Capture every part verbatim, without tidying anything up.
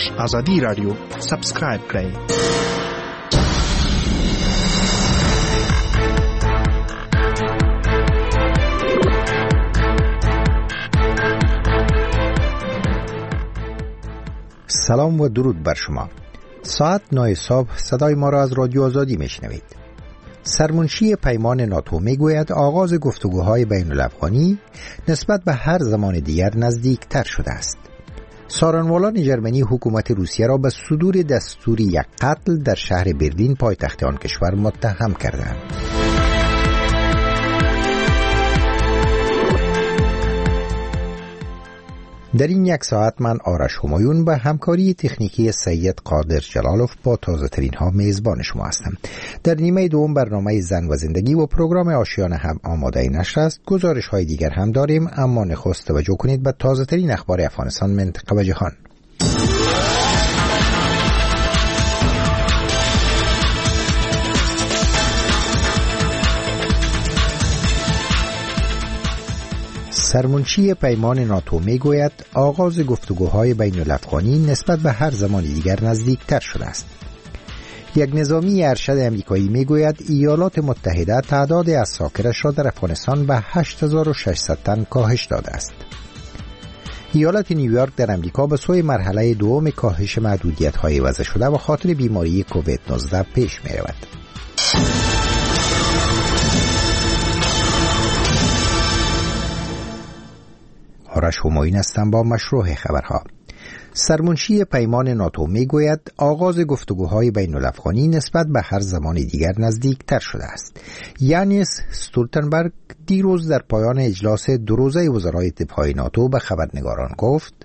اسلش آزادی رادیو سابسکرایب کړئ. سلام و درود بر شما. ساعت نه صبح صدای ما را از رادیو آزادی میشنوید. سرمنشی پیمان ناتو میگوید آغاز گفتگوهای بین الافغانی نسبت به هر زمان دیگر نزدیک تر شده است. سارنوالان جرمنی حکومت روسیه را به صدور دستوری یک قتل در شهر برلین پایتخت آن کشور متهم کردند. در این یک ساعت من آرش همایون به همکاری تکنیکی سید قادر جلالوف با تازه ترین ها میزبان شما هستم. در نیمه دوم برنامه زن و زندگی و پروگرام آشیانه هم آماده نشر است. گزارش های دیگر هم داریم، اما نخست توجه کنید به تازه ترین اخبار افغانستان، منطقه و جهان. سرمنشی پیمان ناتو میگوید آغاز گفتگوهای بین الافغانی نسبت به هر زمان دیگر نزدیکتر شده است. یک نظامی ارشد امریکایی میگوید ایالات متحده تعداد عساکرش را در افغانستان به هشت هزار و ششصد تن کاهش داده است. ایالت نیویورک در امریکا به سوی مرحله دوم کاهش محدودیت‌های وضع شده و خاطر بیماری کووید نوزده پیش می‌رود. آرش همایون هستم با مشروع خبرها. سرمنشی پیمان ناتو میگوید آغاز گفتگوهای بین الافغانی نسبت به هر زمان دیگر نزدیکتر شده است. یانس استولتنبرگ دیروز در پایان اجلاس دو روزه وزرای دفاع ناتو به خبرنگاران گفت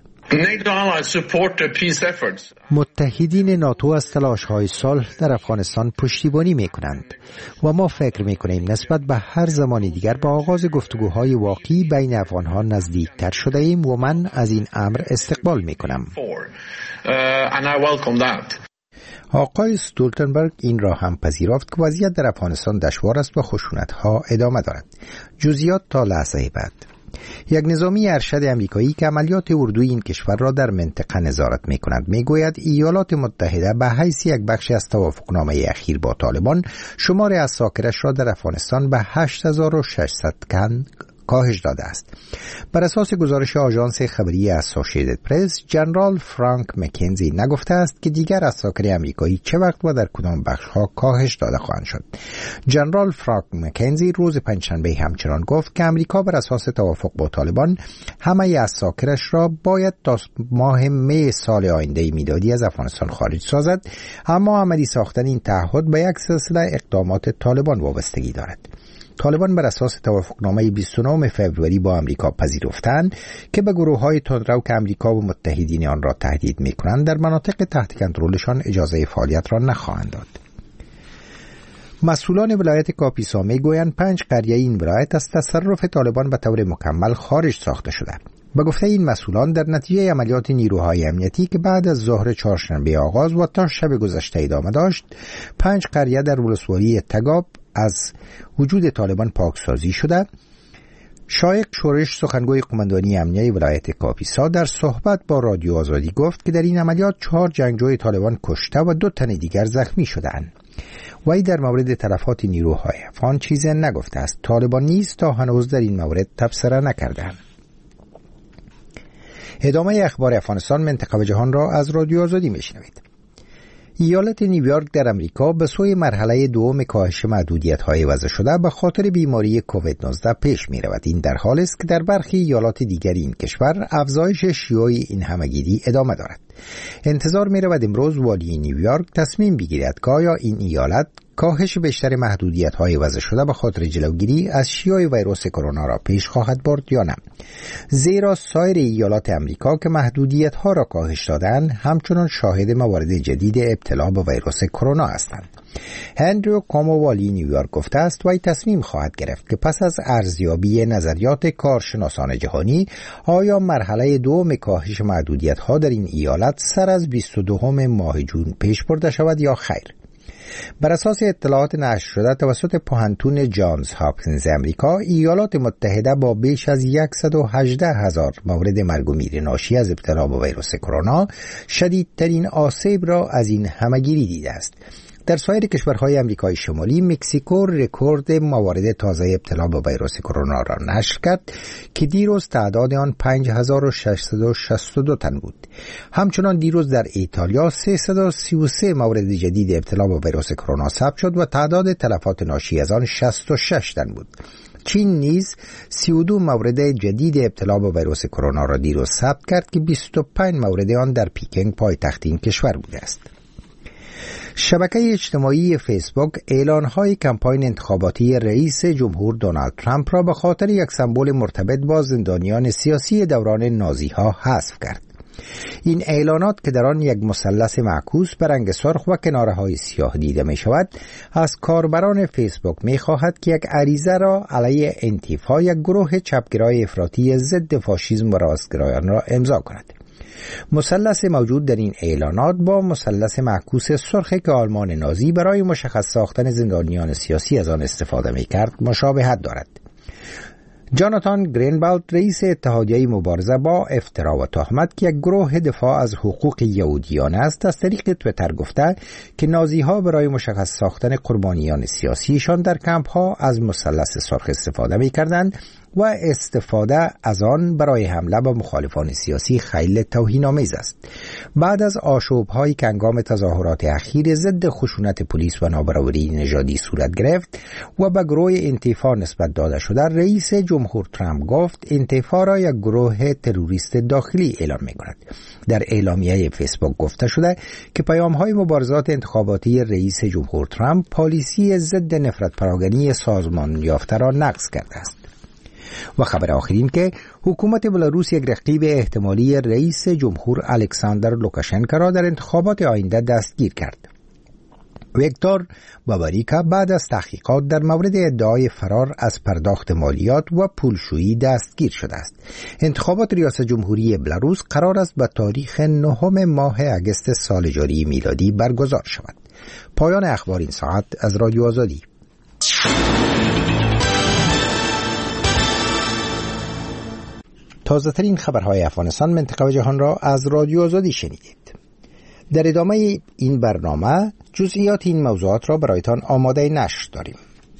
متحدین ناتو از تلاش‌های صلح در افغانستان پشتیبانی می‌کنند و ما فکر می‌کنیم نسبت به هر زمان دیگر با آغاز گفتگوهای واقعی بین افغان‌ها نزدیکتر شده ایم و من از این امر استقبال می‌کنم. آقای استولتنبرگ این را هم پذیرفت که وضعیت در افغانستان دشوار است و خشونت‌ها ادامه دارد. جزئیات تا لحظه بعد. یک نظامی ارشد امریکایی که عملیات اردوی این کشور را در منطقه نظارت می کند می گوید ایالات متحده به حیث یک بخشی از توافقنامه اخیر با طالبان شمار عساکرش را در افغانستان به هشت هزار و ششصد تن کاهش داده است. بر اساس گزارش آژانس خبری اسوسییتد پرس، جنرال فرانک مکنزی نگفته است که دیگر عساکر امریکایی چه وقت و در کدام بخش‌ها کاهش داده خواهند شد. جنرال فرانک مکنزی روز پنجشنبه همچنان گفت که امریکا بر اساس توافق با طالبان همه عساکرش را باید تا ماه می سال آینده میلادی از افغانستان خارج سازد، اما عملی ساختن این تعهد به یک سلسله اقدامات طالبان وابستگی دارد. طالبان بر اساس توافقنامه بیست و نه فوریه با امریکا پذیرفتند که به گروه‌های تندرو که امریکا و متحدین آن را تهدید می‌کنند در مناطق تحت کنترلشان اجازه فعالیت را نخواهند داد. مسئولان ولایت کاپیسا میگویند پنج قریه این ولایت از تصرف طالبان به طور مکمل خارج ساخته شده. به گفته این مسئولان در نتیجه عملیات نیروهای امنیتی که بعد از ظهر چهارشنبه آغاز و تا شب گذشته ادامه داشت، پنج قریه در ولسوالی تگاب از وجود طالبان پاکسازی شده. شایق شورش سخنگوی قماندانی امنیه ولایت کاپیسا در صحبت با رادیو آزادی گفت که در این عملیات چهار جنگجوی طالبان کشته و دو تن دیگر زخمی شدند. وی در مورد تلفات نیروهای افغان چیزی نگفته است. طالبان نیز تا هنوز در این مورد تبصره نکردند. ادامه اخبار افغانستان، منطقه و جهان را از رادیو آزادی میشنوید. ایالت نیویورک در امریکا به سوی مرحله دوم کاهش محدودیت‌های وضع شده به خاطر بیماری کووید نوزده پیش می‌رود. این در حالی است که در برخی ایالات دیگری این کشور افزایش شیوع این همه‌گیری ادامه دارد. انتظار می‌رود امروز والی نیویورک تصمیم بگیرد که آیا این ایالت کاهش بیشتر محدودیت‌های وضع شده به خاطر جلوگیری از شیوع ویروس کرونا را پیش خواهد برد یا نه. زیرا سایر ایالات امریکا که محدودیت‌ها را کاهش دادند همچنان شاهد موارد جدید ابتلا به ویروس کرونا هستند. هندریو کومو والی نیویورک گفته است وی تصمیم خواهد گرفت که پس از ارزیابی نظریات کارشناسان جهانی آیا مرحله دوم کاهش محدودیت‌ها در این ایالت سر از بیست و دوم ماه جون پیش برده شود یا خیر. بر اساس اطلاعات نشر شده توسط پوهنتون جانز هاپکینز امریکا، ایالات متحده با بیش از صد و هجده هزار مورد مرگ و میر ناشی از ابتلا با ویروس کرونا شدیدترین آسیب را از این همهگیری دیده است. در سایر کشورهای آمریکای شمالی، مکزیکو رکورد موارد تازه ابتلا با ویروس کرونا را نشر کرد که دیروز تعداد آن پنج هزار و ششصد و شصت و دو تن بود. همچنان دیروز در ایتالیا سیصد و سی و سه مورد جدید ابتلا با ویروس کرونا ثبت شد و تعداد تلفات ناشی از آن شصت و شش تن بود. چین نیز سی و دو مورد جدید ابتلا با ویروس کرونا را دیروز ثبت کرد که بیست و پنج مورد آن در پکین پایتخت این کشور بوده است. شبکه اجتماعی فیسبوک اعلان‌های کمپاین انتخاباتی رئیس جمهور دونالد ترامپ را به خاطر یک سمبل مرتبط با زندانیان سیاسی دوران نازی‌ها حذف کرد. این اعلانات که در آن یک مثلث معکوس به رنگ سرخ و کناره‌های سیاه دیده می‌شود، از کاربران فیسبوک می‌خواهد که یک عریضه را علیه انتیفا، یک گروه چپگرای افراطی ضد فاشیسم و راستگرایان را امضا کند. مثلث موجود در این اعلانات با مثلث معکوس سرخ که آلمان نازی برای مشخص ساختن زندانیان سیاسی از آن استفاده می‌کرد مشابهت دارد. جاناتان گرینبلد، رئیس اتحادیه مبارزه با افترا و تهمت که یک گروه دفاع از حقوق یهودیان است، از طریق توییتر گفته که نازی‌ها برای مشخص ساختن قربانیان سیاسیشان در کمپ‌ها از مثلث سرخ استفاده می‌کردند و استفاده از آن برای حمله به مخالفان سیاسی خیلی توهین‌آمیز است. بعد از آشوب‌هایی که هنگام تظاهرات اخیر ضد خشونت پلیس و نابرابری نژادی صورت گرفت و به گروه انتیفا نسبت داده شده، رئیس جمهور ترامپ گفت انتیفا را یک گروه تروریست داخلی اعلام می‌کند. در اعلامیه فیسبوک گفته شده که پیام‌های مبارزات انتخاباتی رئیس جمهور ترامپ پالیسی ضد نفرت پراگنی سازمان یافته را نقض کرده است. و خبر آخرین که حکومت بلاروس یک رقیب احتمالی رئیس جمهور الکساندر لوکاشنکو را در انتخابات آینده دستگیر کرد. ویکتور باباریکا بعد از تحقیقات در مورد ادعای فرار از پرداخت مالیات و پولشویی دستگیر شده است. انتخابات ریاست جمهوری بلاروس قرار است به تاریخ نهم ماه اگست سال جاری میلادی برگزار شود. پایان اخبار این ساعت از رادیو آزادی. تازه ترین خبرهای افغانستان، منطقه و جهان را از رادیو آزادی شنیدید. در ادامه این برنامه جزئیات این موضوعات را برایتان آماده نشر داریم.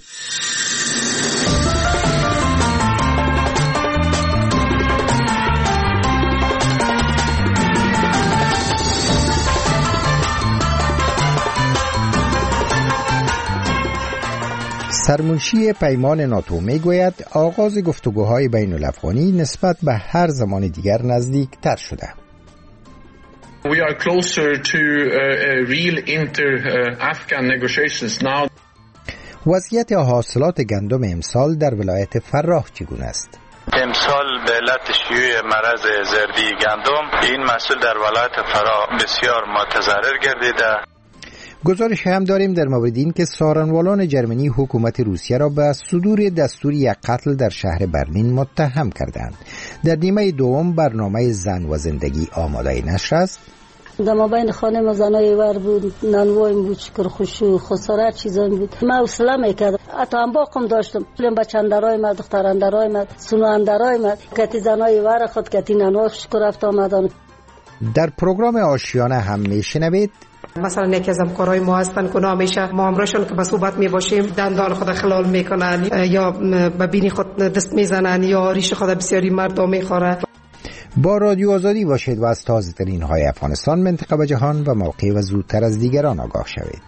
سرمنشی پیمان ناتو می گوید آغاز گفتگوهای بین الافغانی نسبت به هر زمان دیگر نزدیک تر شده. We are closer to uh, real inter-Afghan negotiations now. وضعیت حاصلات گندم امسال در ولایت فراه چگونه است؟ امسال به علت شیوع مرض زردی گندم این محصول در ولایت فراه بسیار متضرر گردیده. گزارش هم داریم در مورد این که سارنوالان جرمنی حکومت روسیه را به صدور دستور یک قتل در شهر برلین متهم کردند. در نیمه دوم برنامه زن و زندگی آماده نشر است. در مابین خانه ما زنای ور بود، نانوایم بود، شکر خوشو خسارت چیزان بود. ما اصلا میکردم حتی هم باقم داشتم لیم بچندرای ما، دخترندرای ما، سنواندرای ما، کتی زنای ور خود کتی نانوا شکر رفت آمدن. در پروگرام آشیانه هم میشنوید مثلا یکی از همکارای ما هستن که همیشه ما همراهشون که به صحبت میباشیم دندان خود خلال میکنن یا به بینی خود دست میزنن یا ریش خود بسیاری مردم میخوره. با رادیو آزادی باشید و از تازه ترین های افغانستان، منطقه و جهان و موقع و زودتر از دیگران آگاه شوید.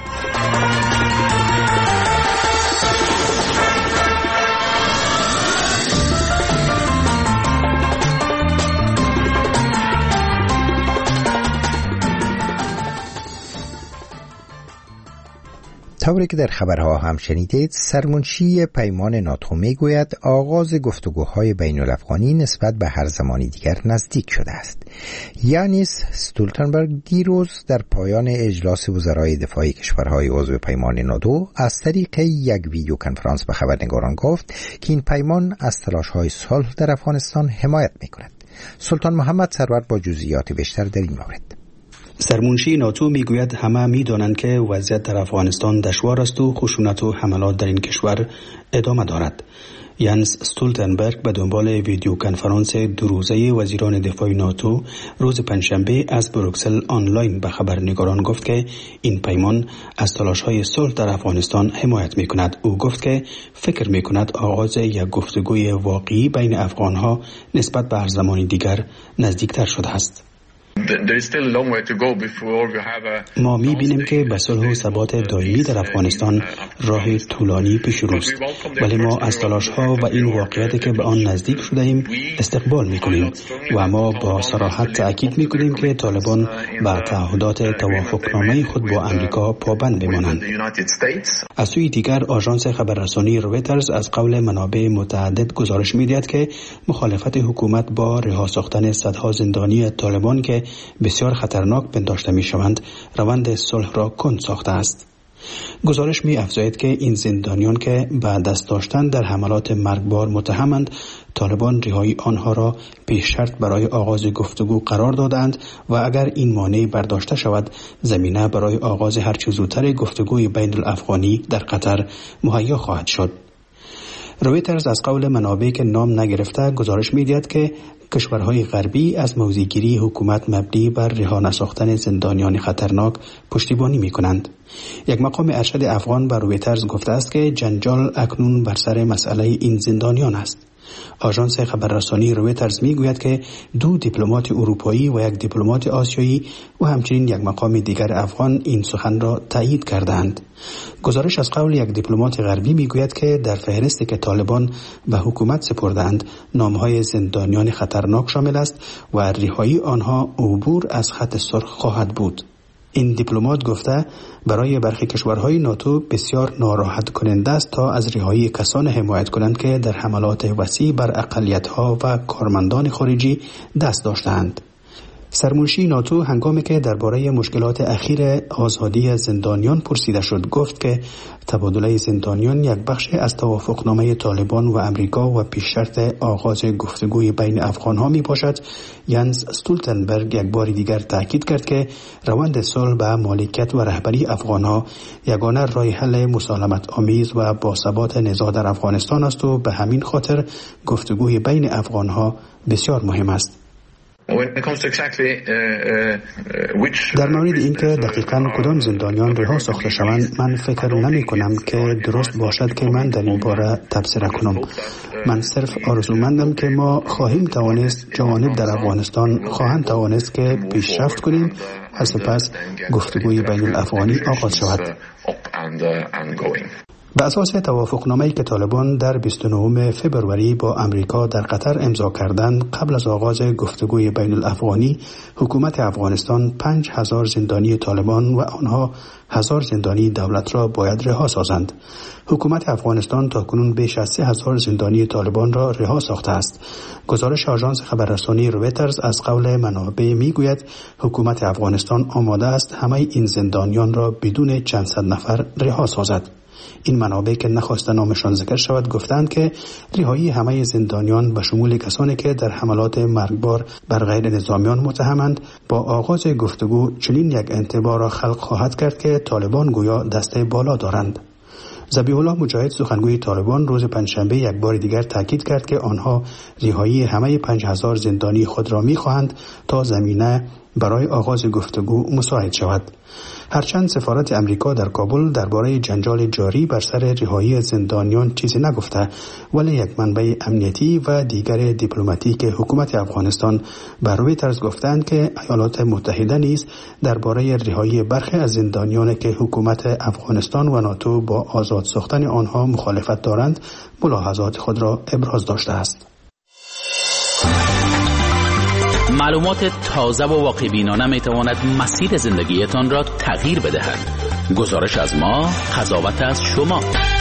طوری که در خبرها هم شنیدید، سرمنشی پیمان ناتو میگوید آغاز گفتگوهای بین الافغانی نسبت به هر زمانی دیگر نزدیک شده است. یانیس استولتنبرگ دیروز در پایان اجلاس وزرای دفاع کشورهای عضو پیمان ناتو از طریق یک ویدیو کنفرانس به خبرنگاران گفت که این پیمان از تلاش‌های صلح در افغانستان حمایت می‌کند. سلطان محمد سرور با جزئیات بیشتر در این مورد. سرمنشی ناتو میگوید همه میدانند که وضعیت در افغانستان دشوار است و خشونت و حملات در این کشور ادامه دارد. یانس استولتنبرگ به دنبال ویدیو کنفرانس دو روزه وزیران دفاع ناتو روز پنجشنبه از بروکسل آنلاین به خبرنگاران گفت که این پیمان از تلاش‌های صلح در افغانستان حمایت می‌کند. او گفت که فکر می‌کند آغاز یک گفتگوی واقعی بین افغان‌ها نسبت به هر زمانی دیگر نزدیکتر شده است. ما می بینیم که به صلح و ثبات دائمی در افغانستان راه طولانی پیش روست، ولی ما از تلاش‌ها و این واقعیتی که به آن نزدیک شده ایم استقبال می کنیم و ما با صراحت تأکید می کنیم که طالبان به تعهدات توافقنامه خود با امریکا پابند بمانند. از سوی دیگر آژانس خبررسانی رویترز از قول منابع متعدد گزارش می دهد که مخالفت حکومت با رها ساختن صدها زندانی طالبان که بسیار خطرناک پنداشته می شوند روند صلح را کند ساخته است. گزارش می افزاید که این زندانیان که به دست داشتن در حملات مرگبار متهمند، طالبان رهایی آنها را پیش شرط برای آغاز گفتگو قرار دادند و اگر این مانع برداشته شود زمینه برای آغاز هر چه زودتر گفتگوی بین الافغانی در قطر مهیا خواهد شد. رویترز از قول منابع که نام نگرفته گزارش می‌دهد که کشورهای غربی از موضع‌گیری حکومت مبنی بر رها نساختن زندانیان خطرناک پشتیبانی می‌کنند. یک مقام ارشد افغان به رویترز گفته است که جنجال اکنون بر سر مسئله این زندانیان است. آژانس خبررسانی رویترز میگوید که دو دیپلمات اروپایی و یک دیپلمات آسیایی و همچنین یک مقام دیگر افغان این سخن را تایید کردند. گزارش از قول یک دیپلمات غربی میگوید که در فهرستی که طالبان به حکومت سپردند نامهای زندانیان خطرناک شامل است و رهایی آنها عبور از خط سرخ خواهد بود. این دیپلمات گفته برای برخی کشورهای ناتو بسیار ناراحت کننده است تا از رهایی کسان حمایت کنند که در حملات وسیع بر اقلیت‌ها و کارمندان خارجی دست داشتند. سرمنشی ناتو هنگامی که درباره مشکلات اخیر آزادی زندانیان پرسیده شد گفت که تبادله زندانیان یک بخش از توافقنامه طالبان و امریکا و پیش شرط آغاز گفتگوی بین افغانها می باشد. یانس استولتنبرگ یک بار دیگر تاکید کرد که روند صلح به مالکیت و رهبری افغانها یگانه راه حل مسالمت آمیز و باثبات نزاع در افغانستان است و به همین خاطر گفتگوی بین افغانها بسیار مهم است. در مورد اینکه دقیقاً کدام زندانیان رها ساخته شوند من فکر نمی کنم که درست باشد که من در این باره تبصره کنم. من صرف آرزومندم که ما خواهیم توانست جوانب در افغانستان خواهند توانست که پیشرفت کنیم و سپس گفتگوی بین الافغانی آغاز شود. به اساس توافقنامه‌ای که طالبان در بیست و نهم فوریه با امریکا در قطر امضا کردند قبل از آغاز گفتگوی بین الافغانی حکومت افغانستان پنج هزار زندانی طالبان و آنها هزار زندانی دولت را باید رها سازند. حکومت افغانستان تاکنون بیش از سه هزار زندانی طالبان را رها ساخته است. گزارش آژانس خبررسانی رویترز از قول منابع میگوید حکومت افغانستان آماده است همه این زندانیان را بدون چند صد نفر رها سازد. این منابع که نخواست نامشان ذکر شود گفتند که رهایی همه زندانیان به شمول کسانی که در حملات مرگبار بر غیر نظامیان متهمند با آغاز گفتگو چنین یک انطباع را خلق خواهد کرد که طالبان گویا دسته بالا دارند. ذبیح الله مجاهد سخنگوی طالبان روز پنجشنبه یک بار دیگر تاکید کرد که آنها رهایی همه پنج هزار زندانی خود را می‌خواهند تا زمینه برای آغاز گفتگو مساعد شود. هرچند سفارت امریکا در کابل درباره جنجال جاری بر سر رهایی زندانیان چیزی نگفته، ولی یک منبع امنیتی و دیگر دیپلماتیک حکومت افغانستان بر رویترز گفتند که ایالات متحده نیز درباره رهایی برخی از زندانیان که حکومت افغانستان و ناتو با آزاد ساختن آنها مخالفت دارند ملاحظات خود را ابراز داشته است. معلومات تازه و واقع بینانه می تواند مسیر زندگیتان را تغییر بدهد. گزارش از ما، قضاوت از شما.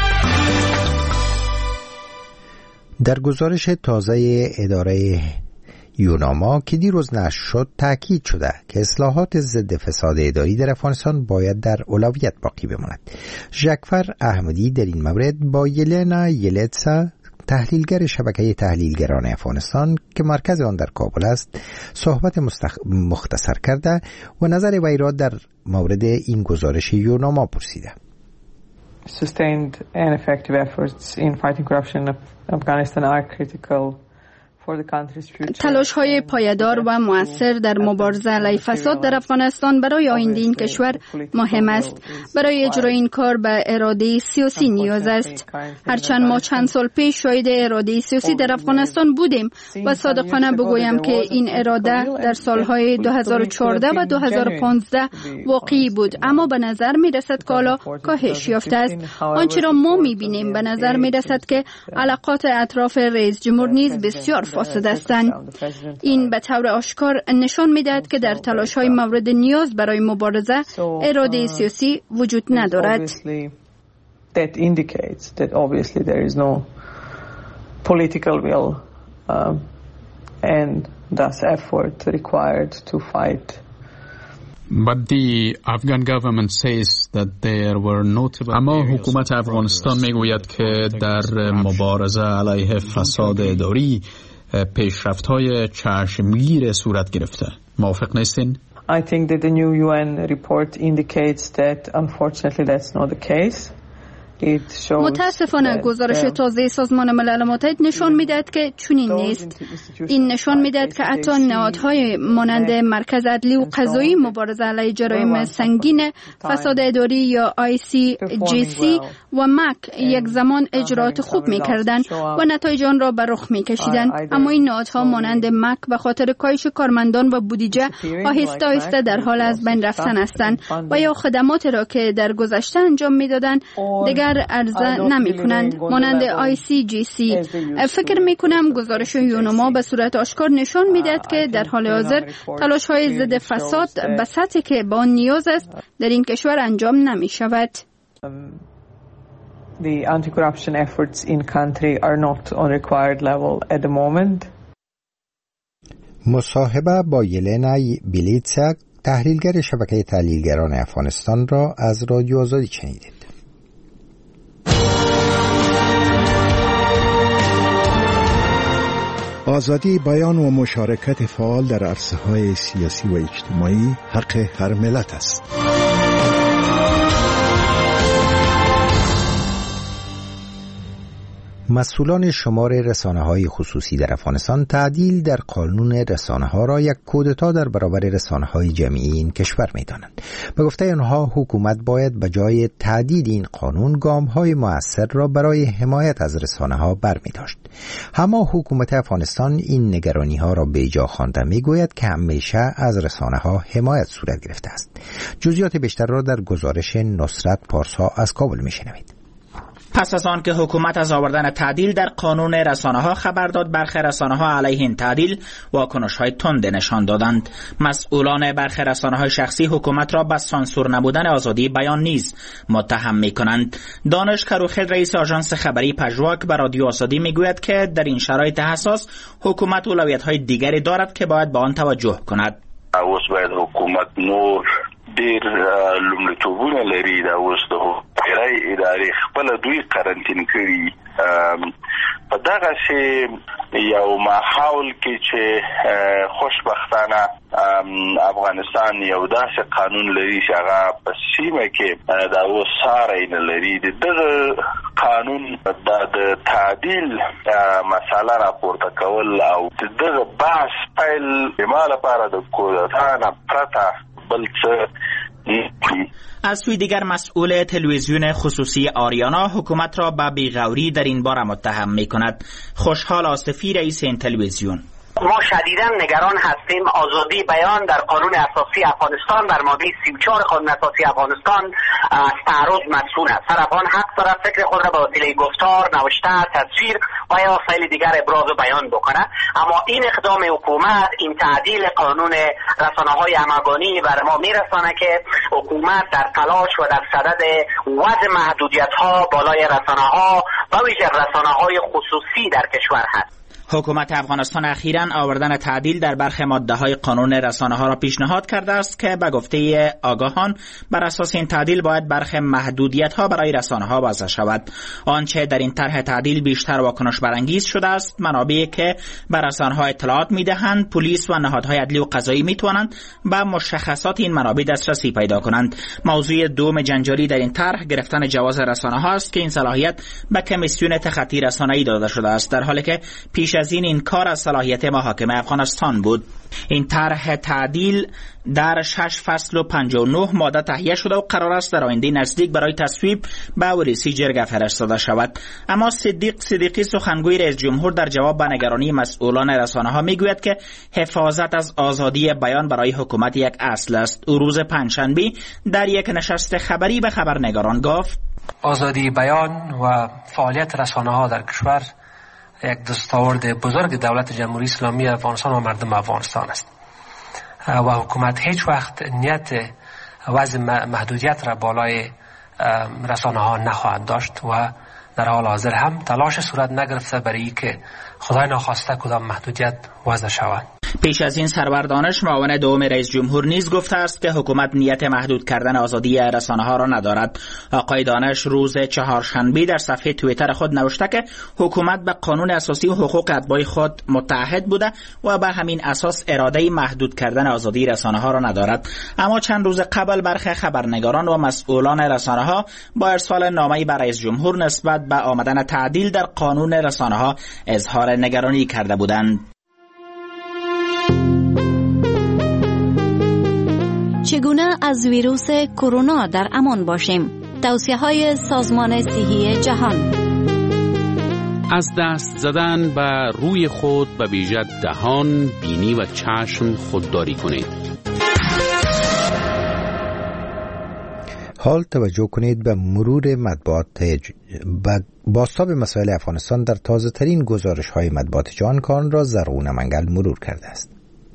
در گزارش تازه اداره یوناما که دیروز نشر شد تاکید شده که اصلاحات ضد فساد اداری در افغانستان باید در اولویت باقی بماند. ژکفر احمدی در این مورد با یلنا یلتسا تحلیلگر شبکه تحلیلگران افغانستان که مرکز آن در کابل است صحبت مستخ... مختصر کرده و نظر وی را در مورد این گزارش یوناما پرسیده. Sustained and effective efforts in fighting corruption in Afghanistan are critical. تلاش‌های پایدار و مؤثر در مبارزه علیه فساد در افغانستان برای آینده این کشور مهم است. برای اجرای این کار به اراده سیاسی نیاز است. هرچند ما چند سال پیش شاهد اراده سیاسی در افغانستان بودیم و صادقانه بگویم که این اراده در سالهای دو هزار و چهارده و دو هزار و پانزده واقعی بود، اما به نظر می‌رسد که حالا کاهش یافته است. آنچه را ما می‌بینیم به نظر می‌رسد که علاقات اطراف رئیس جمهور نیز بسیار فاسد هستند. این به طور آشکار نشان می‌دهد که در تلاش‌های مورد نیاز برای مبارزه اراده سیاسی وجود ندارد. That indicates that obviously there is no political will um, and thus effort required to fight. But the Afghan government says that there were notable. اما حکومت افغانستان میگوید که در مبارزه علیه فساد اداری پیشرفت‌های چشمگیر صورت گرفته. موافق نیستین؟ I think that the new U N report indicates that unfortunately that's not the case. متاسفانه گزارش تازه سازمان ملل متحد نشان می‌دهد که چنین نیست. این نشان می‌دهد که حتی نهادهای مانند مرکز عدلی و قضایی مبارزه علیه جرایم سنگین فساد اداری یا آی سی جی سی و مک یک زمان اجرات خوب می‌کردند و نتایج آن را به رخ می‌کشیدند، اما این نهادها مانند مک به خاطر کاهش کارمندان و بودجه آهسته آهسته در حال از بین رفتن هستند و یا خدمات را که در گذشته انجام می‌دادند دیگر عرضه نمی کنند، مانند آی سی جی سی. فکر می کنم گزارش یوناما به صورت آشکار نشان می دهد که در حال حاضر تلاش های ضد فساد به سطحی که با آن نیاز است در این کشور انجام نمی شود. The anti-corruption efforts in country are not on required level at the moment. مصاحبه با یلنا بیلیتسک تحلیلگر شبکه تحلیلگران افغانستان را از رادیو آزادی شنیدید. آزادی بیان و مشارکت فعال در عرصه‌های سیاسی و اجتماعی حق هر ملت است. مسئولان شمار رسانه‌های خصوصی در افغانستان تعدیل در قانون رسانه‌ها را یک کودتا در برابر رسانه‌های جمعی این کشور می‌دانند. به گفته آنها حکومت باید به جای تعدیل این قانون گام‌های مؤثر را برای حمایت از رسانه‌ها برمی‌داشت. اما حکومت افغانستان این نگرانی‌ها را به جا خوانده می‌گوید که همیشه از رسانه‌ها حمایت صورت گرفته است. جزئیات بیشتر را در گزارش نصرت پارسا از کابل می‌شنوید. پس از آن که حکومت از آوردن تعدیل در قانون رسانه‌ها خبر داد، برخی رسانه‌ها علیه این تعدیل واکنش‌های تند نشان دادند. مسئولان برخی رسانه‌های شخصی حکومت را به سانسور نبودن آزادی بیان نیز متهم می‌کنند. دانش کروخیل رئیس آژانس خبری پژواک به رادیو آزادی می‌گوید که در این شرایط حساس حکومت اولویت‌های دیگری دارد که باید به آن توجه کند. اوس باید حکومت نور ډیر لومړیتوبونه لري دا اوس د هغې ادارې خپل دوی قرنطین کړي په دغه شی یو ماحول کې چې خوشبختانه افغانستان یو داسې قانون لري چې هغه په سیمه کې دا اوس ساری نه لري. د دغه قانون د تعدیل مساله راپورته کول او د دغه بحث پیل ما لپاره د کودتا نه پرته از سوی دیگر مسئول تلویزیون خصوصی آریانا حکومت را به بیغوری در این باره متهم می کند. خوشحال آصفی رئیس این تلویزیون: ما شدیداً نگران هستیم آزادی بیان در قانون اساسی افغانستان بر ماده سی و چهار قانون اساسی افغانستان از تعرض مسئول است. هر افغان حق دارد فکر خود را به وسیله گفتار، نوشته، تصویر و یا وسایل دیگر ابراز و بیان بکنه، اما این اقدام حکومت، این تعدیل قانون رسانه‌های همگانی بر ما میرسانه که حکومت در تلاش و در صدد وضع محدودیت‌ها بالای رسانه‌ها و ویژه رسانه‌های خصوصی در کشور هست. حکومت افغانستان اخیراً آوردن تعدیل در برخی ماده‌های قانون رسانه‌ها را پیشنهاد کرده است که به گفته آگاهان بر اساس این تعدیل باید برخی محدودیت‌ها برای رسانه‌ها وضع شود. آنچه در این طرح تعدیل بیشتر واکنش برانگیز شده است، منابعی که بر رسانه‌ها اطلاعات می‌دهند، پلیس و نهادهای عدلی و قضایی می‌توانند به مشخصات این منابع دسترسی پیدا کنند. موضوع دوم جنجالی در این طرح گرفتن جواز رسانه‌ها است که این صلاحیت به کمیسیون تخطی رسانه‌ای داده شده است، در حالی که پیش از این این کار از صلاحیت محاکم افغانستان بود. این طرح تعدیل در شش فصل و پنجاه و نه ماده تهیه شده و قرار است در آینده نزدیک برای تصویب به ولسی جرگه فرستاده شود. اما صدیق صدیقی سخنگوی رئیس جمهور در جواب به نگرانی مسئولان رسانه‌ها میگوید که حفاظت از آزادی بیان برای حکومت یک اصل است. او روز پنجشنبه در یک نشست خبری به خبرنگاران گفت: آزادی بیان و فعالیت رسانه‌ها در کشور یک دستاورد بزرگ دولت جمهوری اسلامی افغانستان و مردم افغانستان است و حکومت هیچ وقت نیت وضع محدودیت را بالای رسانه‌ها نخواهد داشت و در حال حاضر هم تلاش صورت نگرفته برای که خدای ناخواسته کدام محدودیت وضع شود. پیش از این سرور دانش معاون دوم رئیس جمهور نیز گفته است که حکومت نیت محدود کردن آزادی رسانه‌ها را ندارد. آقای دانش روز چهارشنبه در صفحه توییتر خود نوشته که حکومت به قانون اساسی و حقوق اتباع خود متعهد بوده و به همین اساس اراده محدود کردن آزادی رسانه‌ها را ندارد. اما چند روز قبل برخی خبرنگاران و مسئولان رسانه‌ها با ارسال نامه‌ای به رئیس جمهور نسبت به آمدن تعدیل در قانون رسانه‌ها اظهار نگرانی کرده بودند. چگونه از ویروس کرونا در امان باشیم؟ توصیه‌های سازمان صحی جهان. از دست زدن به روی خود به ویژه دهان، بینی و چشم خودداری کنید. حال توجه کنید به مرور مطبوعات به بازتاب مسائل افغانستان در تازه ترین گزارش های مطبوعات جهان کان را زرغون منگل مرور کرده است.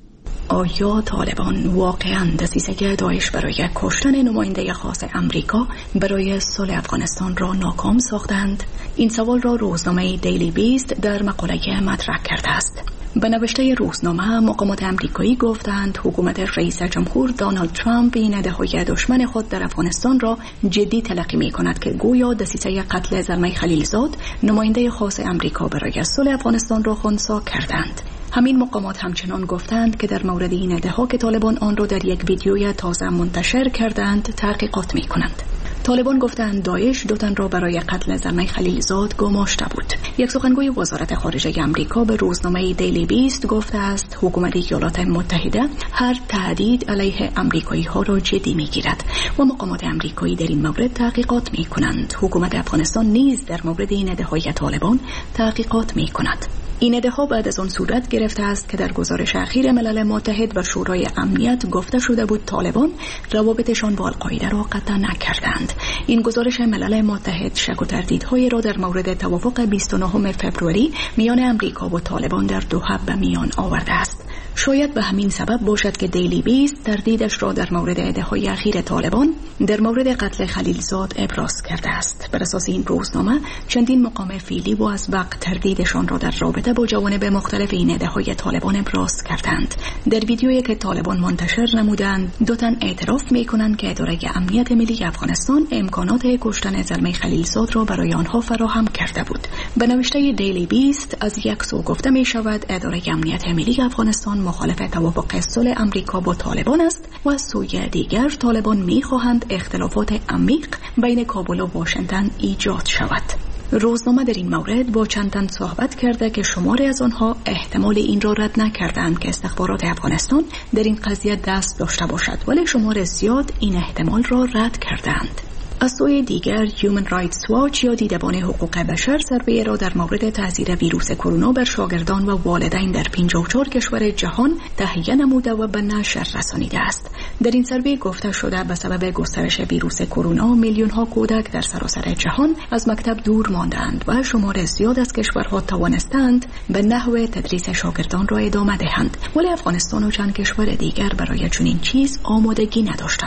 آیا طالبان واقعاً دسیسه داعش برای کشتن نماینده خاص امریکا برای صلح افغانستان را ناکام ساختند؟ این سوال را روزنامه دیلی بیست در مقاله مطرح کرده است. به نوشته روزنامه، مقامات امریکایی گفتند حکومت رئیس جمهور دونالد ترامپ این ایده‌های دشمن خود در افغانستان را جدی تلقی می‌کند که گویا دسیسه قتل زلمه خلیلزاد نماینده خاص امریکا برای صلح افغانستان را خنثی کردند. همین مقامات همچنان گفتند که در مورد این ایده‌ها که طالبان آن را در یک ویدیوی تازه منتشر کردند تحقیقات می‌کنند. طالبان گفتند داعش دو تن را برای قتل زلمه خلیلزاد گماشته بود. یک سخنگوی وزارت خارجه آمریکا به روزنامه دیلی بیست گفته است حکومت ایالات متحده هر تهدید علیه آمریکایی‌ها را جدی می‌گیرد و مقامات آمریکایی در این مورد تحقیقات می‌کنند. حکومت افغانستان نیز در مورد این ایده‌های طالبان تحقیقات می‌کند. این ایده‌ها بعد از آن صورت گرفته است که در گزارش اخیر ملل متحد و شورای امنیت گفته شده بود طالبان روابطشان با القاعده را قطع نکردند. این گزارش ملل متحد شک و تردیدهای را در مورد توافق بیست و نهم فوریه میان امریکا و طالبان در دوحه به میان آورده است. شاید به همین سبب باشد که دیلی بیست تردیدش را در مورد ایده‌های اخیر طالبان در مورد قتل خلیلزاد ابراز کرده است. بر اساس این روزنامه چندین مقام فعلی و از وقت تردیدشان را در رابطه با جوانب مختلف این ایده‌های طالبان ابراز کردند. در ویدیویی که طالبان منتشر نمودند دو تن اعتراف می‌کنند که اداره امنیت ملی افغانستان امکانات کشتن زلمه خلیلزاد را برای آنها فراهم کرده بود. به نوشته دیلی بیست از یک سو گفته می‌شود اداره امنیت ملی افغانستان مخالف توافق صلح امریکا با طالبان است و از سوی دیگر طالبان می‌خواهند اختلافات عمیق بین کابل و واشنگتن ایجاد شود. روزنامه در این مورد با چند تن صحبت کرده که شماری از آنها احتمال این را رد نکردند که استخبارات افغانستان در این قضیه دست داشته باشد، ولی شمار زیاد این احتمال را رد کردند. از سوی دیگر هیومن رایتس واچ یا دیدبان حقوق بشر سروی را در مورد تاثیر ویروس کرونا بر شاگردان و والدین در پنجاه و چهار کشور جهان تهیه نموده و به نشر رسانیده است. در این سروی گفته شده به سبب گسترش ویروس کرونا میلیون ها کودک در سراسر جهان از مکتب دور ماندند و شمار زیاد از کشورها توانستند به نحو تدریس شاگردان را ادامه دهند، ولی افغانستان و چند کشور دیگر برای چنین چیز آمادگی نداشتند.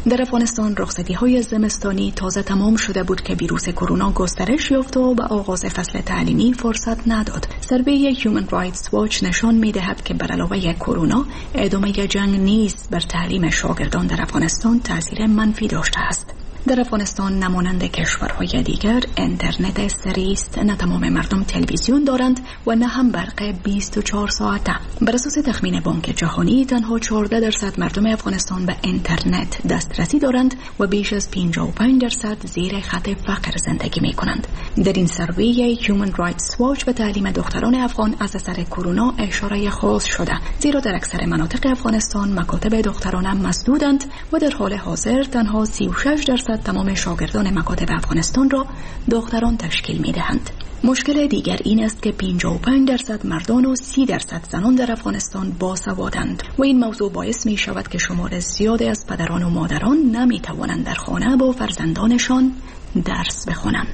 در افغانستان رخصتی های زمستانی تازه تمام شده بود که ویروس کرونا گسترش یافت و به آغاز فصل تعلیمی فرصت نداد. سروی هیومن رایتس واچ نشان می‌دهد که بر علاوه کرونا ادامه جنگ نیز بر تعلیم شاگردان در افغانستان تاثیر منفی داشته است. در افغانستان نمانند کشورهای دیگر اینترنت سریع است، نه تمام مردم تلویزیون دارند و نه هم برق بیست و چهار ساعته. بر اساس تخمین بانک جهانی تنها چهارده درصد مردم افغانستان به اینترنت دسترسی دارند و بیش از پنجاه و پنج درصد زیر خط فقر زندگی می کنند. در این سروی هیومن رایتس واچ به تعلیم دختران افغان از اثر کرونا اشاره خاص شده، زیرا در اکثر مناطق افغانستان مکاتب دخترانه مسدودند و در حال حاضر تنها سی و شش درصد تمام شاگردان مکاتب افغانستان را دختران تشکیل می دهند. مشکل دیگر این است که پنجاه و پنج درصد مردان و سی درصد زنان در افغانستان باسوادند و این موضوع باعث می شود که شمار زیادی از پدران و مادران نمی توانند در خانه با فرزندانشان درس بخوانند.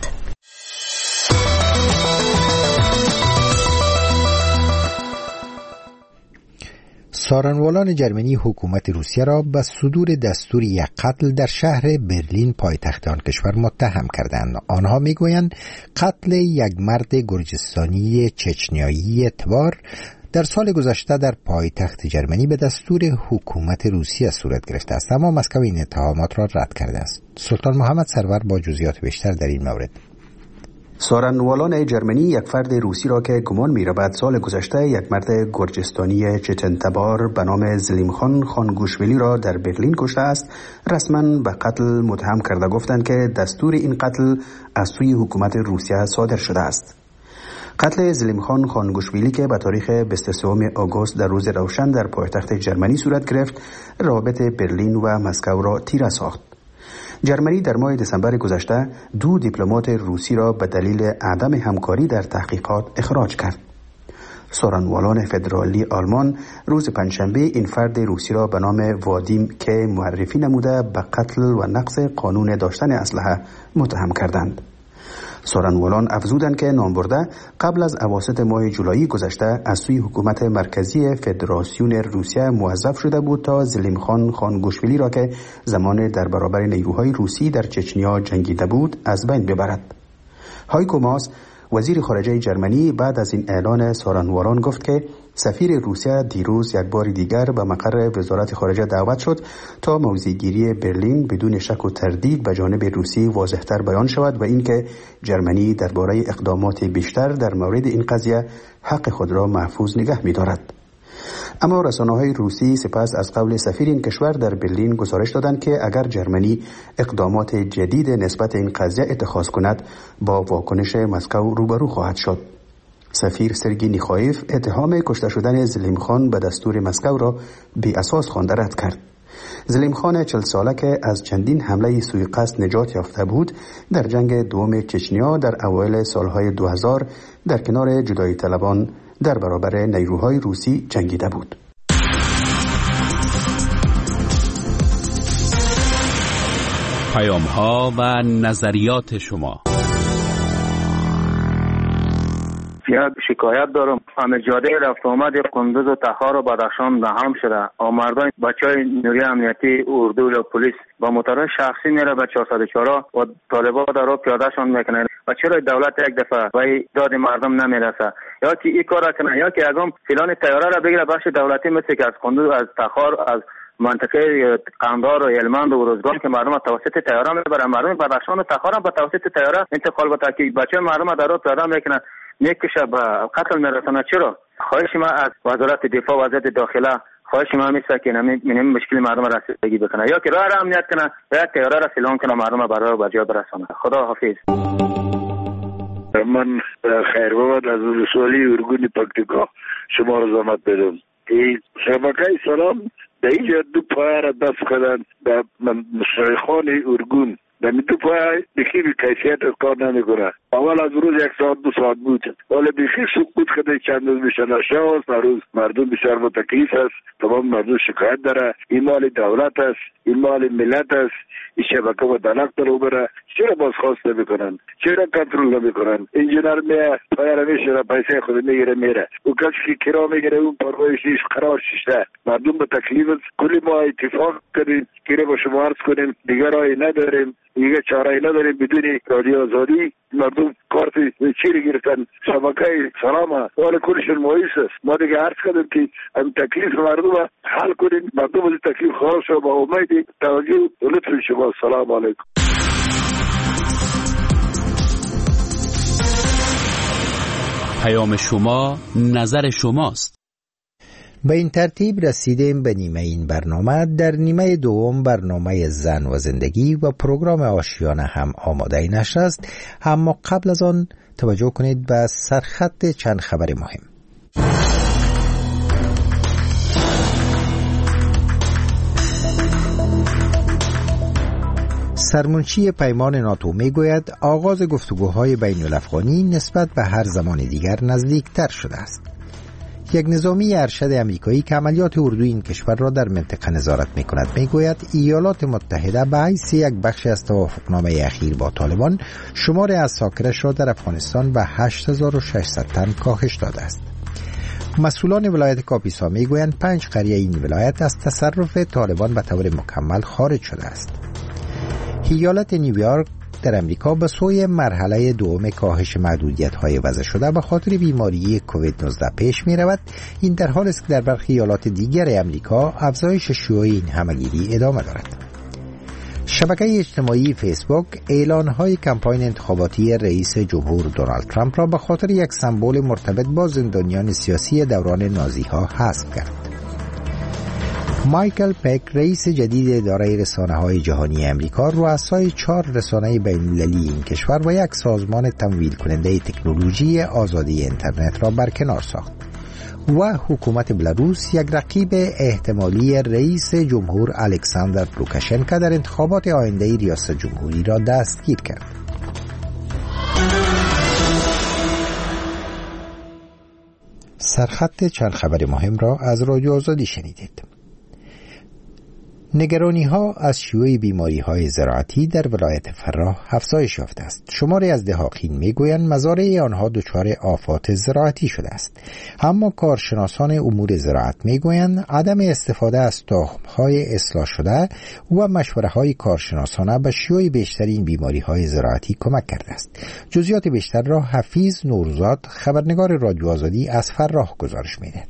سارنوالان جرمنی حکومت روسیه را به صدور دستور یک قتل در شهر برلین پایتخت آن کشور متهم کردند. آنها میگویند قتل یک مرد گرجستانی چچنیایی تبار در سال گذشته در پایتخت جرمنی به دستور حکومت روسیه صورت گرفته است، اما مسکو این اتهامات را رد کرده است. سلطان محمد سرور با جزئیات بیشتر در این مورد. سارنوالان جرمنی یک فرد روسی را که گمان می‌رود سال گذشته یک مرد گرجستانی چچنتبار به نام زلیمخان خانگوشویلی را در برلین کشته است، رسما به قتل متهم کرده. گفتند که دستور این قتل از سوی حکومت روسیه صادر شده است. قتل زلیمخان خانگوشویلی که به تاریخ بیست و سوم آگوست در روز روشن در پایتخت جرمنی صورت گرفت، روابط برلین و مسکو را تیره ساخت. جرمنی در ماه دسامبر گذشته دو دیپلمات روسی را به دلیل عدم همکاری در تحقیقات اخراج کرد. سارنوالان فدرالی آلمان روز پنجشنبه این فرد روسی را به نام وادیم که معرفی نموده به قتل و نقض قانون داشتن اسلحه متهم کردند. سارنوالان افزودند که نامبرده قبل از اواسط ماه جولای گذشته از سوی حکومت مرکزی فدراسیون روسیه موظف شده بود تا زلیمخان خانگوشویلی را که زمان در برابر نیروهای روسی در چچنیا جنگیده بود از بین ببرد. هایکو ماس وزیر خارجه جرمنی بعد از این اعلان سارنوالان گفت که سفیر روسیه دیروز یک بار دیگر به مقر وزارت خارجه دعوت شد تا موضع‌گیری برلین بدون شک و تردید به جانب روسی واضح‌تر بیان شود و اینکه جرمنی درباره اقدامات بیشتر در مورد این قضیه حق خود را محفوظ نگه می‌دارد. اما رسانه‌های روسی سپس از قول سفیر این کشور در برلین گزارش دادند که اگر جرمنی اقدامات جدید نسبت این قضیه اتخاذ کند با واکنش مسکو روبرو خواهد شد. سفیر سرگی نیخایف اتهام کشته شدن زلیمخان به دستور مسکو را بی اساس خوانده رد کرد. زلیمخان چهل ساله که از چندین حمله سوی قصد نجات یافته بود در جنگ دوم چچنیا در اوایل سالهای دو هزار در کنار جدایی طلبان در برابر نیروهای روسی جنگیده بود. پیام‌ها و نظریات شما. یک شکایت دارم. همه جاده رفت آمد قندوز و تخار و بدخشان دهم شده. آمردان بچهای نیروی امنیتی اردو و پلیس با موتور شخصی میره به چهارصد و چهار و طالبان در رو پیادهشان میکنن. و چرا دولت یک دفعه و داد مردم نمیرسه؟ یا که این کار کنه یا که اگم فلان تیاره را بگیره بخش دولتی مثل که از قندوز از تخار از منطقه قندهار و هلمند و روزگان که مردم توسط تیاره میبرن، مردم بدخشان و تخار هم به توسط تیاره انتقال به تاکید بچه مردم در رو پیاده میکنن میکشه به قتل میرسونه. چرا؟ خواهش ما از وزارت دفاع و وزارت داخله خواهش ما میشه که نمی مشکل مردم را رسیدگی بکنه یا که راه را امنیت کنه یا تیاره را سلام کنه مردم را برای به جا برسونه. خدا حافظ. من خیر بابد از ولسوالی ارگون پکتیکا شما را زحمت بدم. این شبکه سلام در اینجا دو پایه را دست کردن در مشایخان ارگون در دو پای بخی به کیفیت از کار نمیکنه. اول از روز یک ساعت دو ساعت بود ولی بخی سکوت کرده چند روز میشه نشاست. روز مردم بسیار متکلیف است، تمام مردم شکایت داره. این مال دولت است، این مال ملت است. این شبکه و دلق رو بره چرا بازخواست نمیکنن؟ چرا کنترل نمیکنن؟ انجینر میه پایر میشه پیسه خود میگیره میره. او کسی که کرا میگیره اون پروایش نیست قرار شیشته. مردم به تکلیف است. کلی ما اتفاق کردیم که با شما عرض کنیم دیگه راهی نداریم، دیگه چاره‌ای نداریم. بدون رادیو آزادی مردم کارت چیری گرفتن شبکه سلامه ولی کلشون مایوس است. ما دیگه عرض کردیم که این تکلیف مردم حل کنیم. مردم از تکلیف خلاص شد با امید توجه و لطف شما. سلام علیکم. پیام شما نظر شماست. به این ترتیب رسیدیم به نیمه این برنامه. در نیمه دوم برنامه زن و زندگی و پروگرام آشیانه هم آماده نشر است، اما قبل از آن توجه کنید به سرخط چند خبر مهم. سرمنشی پیمان ناتو میگوید آغاز گفتگوهای بین الافغانی نسبت به هر زمان دیگر نزدیکتر شده است. یک نظامی ارشد امریکایی که عملیات اردوی این کشور را در منطقه نظارت می‌کند میگوید ایالات متحده به حیث یک بخش از توافقنامه اخیر با طالبان شمار اساکرش را در افغانستان به هشت هزار و ششصد تن کاهش داده است. مسئولان ولایت کاپیسا میگویند پنج قریه این ولایت از تصرف طالبان به طور مکمل خارج شده است. ایالت نیویورک در امریکا به سوی مرحله دوم کاهش محدودیت‌های وضع شده به خاطر بیماری کووید نوزده پیش می‌رود. این در حالی است که در برخی ایالات دیگر امریکا افزایش شیوع این همه‌گیری ادامه دارد. شبکه اجتماعی فیسبوک اعلان‌های کمپاین انتخاباتی رئیس جمهور دونالد ترامپ را به خاطر یک سمبل مرتبط با زندانیان سیاسی دوران نازی‌ها حذف کرد. مایکل پک رئیس جدید اداره رسانه‌های جهانی امریکا رؤسای چهار رسانه بین‌المللی این کشور و یک سازمان تمویل کننده تکنولوژی آزادی اینترنت را برکنار ساخت و حکومت بلاروس یک رقیب احتمالی رئیس جمهور الکساندر لوکاشنکو در انتخابات آینده ریاست جمهوری را دستگیر کرد. سرخط چند خبر مهم را از رادیو آزادی شنیدید. نگرانی ها از شیوع بیماری های زراعتی در ولایت فراه افزایش یافته است. شماری از دهاقین میگویند مزارع آنها دچار آفات زراعتی شده است. اما کارشناسان امور زراعت میگویند عدم استفاده از تخم های اصلاح شده و مشوره های کارشناسانه به شیوع بیشتر این بیماری های زراعتی کمک کرده است. جزئیات بیشتر را حفیظ نورزاد خبرنگار رادیو آزادی از فراه گزارش می‌دهد.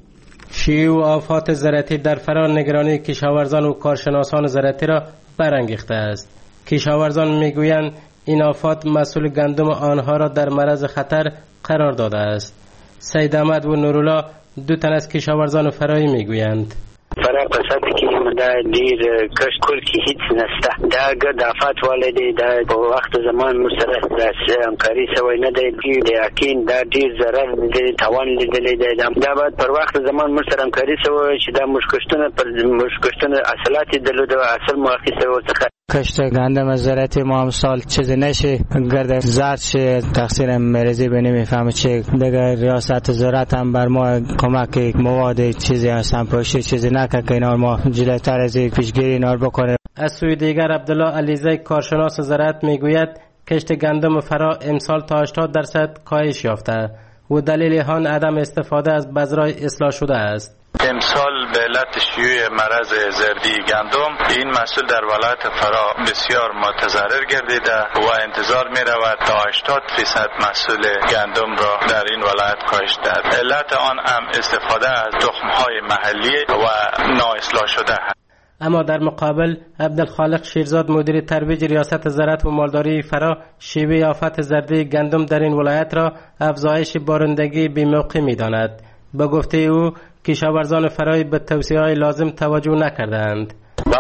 شیوع آفات زراعتی در فراه نگرانی کشاورزان و کارشناسان زراعتی را برانگیخته است. کشاورزان میگویند این آفات مسئول گندم آنها را در معرض خطر قرار داده است. سید احمد و نورالله دو تن از کشاورزان فراهی میگویند فرا قصدی که ده دیر کشت کل که هیچ نسته ده گرد آفات والده ده با وقت زمان مسترس ده همکاری سوی نده ده اکین ده دیر ضرر ده توان لیدلی ده ده باید پر وقت زمان مستر همکاری سوی چه ده مشکشتون پر مشکشتون اصلاتی دلو ده اصل موقعی سوی سخت کشت گندم زراعتی ما هم سال چیزی نشه گرد زرد شه تقصیر مریضی به نمیفهمه چه دیگه ریاست زراعت هم بر ما کمک مواد چیزی هستن پوشی چیزی نکه که اینا ما جلوتر از پیشگیری اینا بکنه. از سوی دیگر عبدالله علیزی کارشناس زراعت میگوید کشت گندم فرا امسال تا هشتاد درصد کاهش یافته و دلیل آن عدم استفاده از بذرهای اصلاح شده است. امسال به علت شیوع مرض زردی گندم این محصول در ولایت فرا بسیار متضرر گردیده و انتظار می رود تا هشتاد درصد محصول گندم را در این ولایت کاهش دهد. علت آن هم استفاده از تخم‌های محلی و نااصلاح شده است. اما در مقابل عبدالخالق شیرزاد مدیر ترویج ریاست زراعت و مالداری فرا شیوع آفت زردی گندم در این ولایت را افزایش بارندگی بی‌موقع می‌داند. با گفته او کشاورزان فرای به توصیه‌های لازم توجه نکردند. با آفت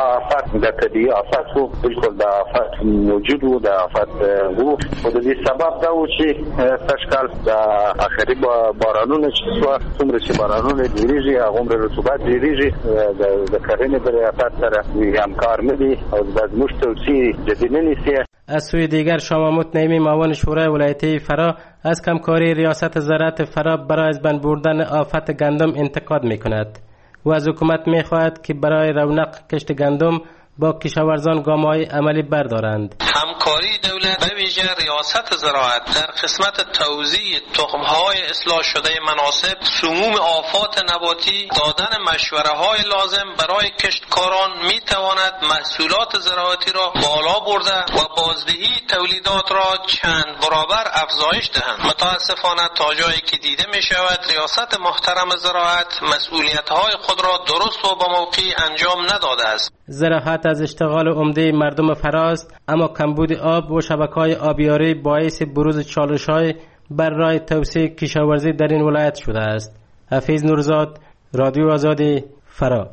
د طبیعي آفات و بالکل د آفات موجود و د آفات و او د دې سبب دا و چې تشکال د اخري بارانونو چې څو څومره چې بارانونه ډېریږي هغومره رطوبت ډېریږي د کرنې د ریاست سره همکار نه دي او د زموږ توصیې جدي نه نیسي. از سوی دیگر شاه محمود نعیمی معاون شورای ولایتی فرا از کمکاری ریاست زراعت فرا برای از بین بردن آفت گندم انتقاد میکند و از حکومت میخواهد که برای رونق کشت گندم با کشاورزان گام‌های عملی بردارند. همکاری دولت به ویژه ریاست زراعت در قسمت توزیع تخم‌های اصلاح شده مناسب، سموم آفات نباتی، دادن مشوره‌های لازم برای کشتکاران می‌تواند محصولات زراعتی را بالا برده و بازدهی تولیدات را چند برابر افزایش دهند. متاسفانه تا جایی که دیده می‌شود ریاست محترم زراعت مسئولیت‌های خود را درست و با موقع انجام نداده است. زراعت از اشتغال عمده مردم فراست، اما کمبود آب و شبکه‌های آبیاری باعث بروز چالش‌های بر راه توسعه کشاورزی در این ولایت شده است. حفیظ نورزاد، رادیو آزادی، فرا.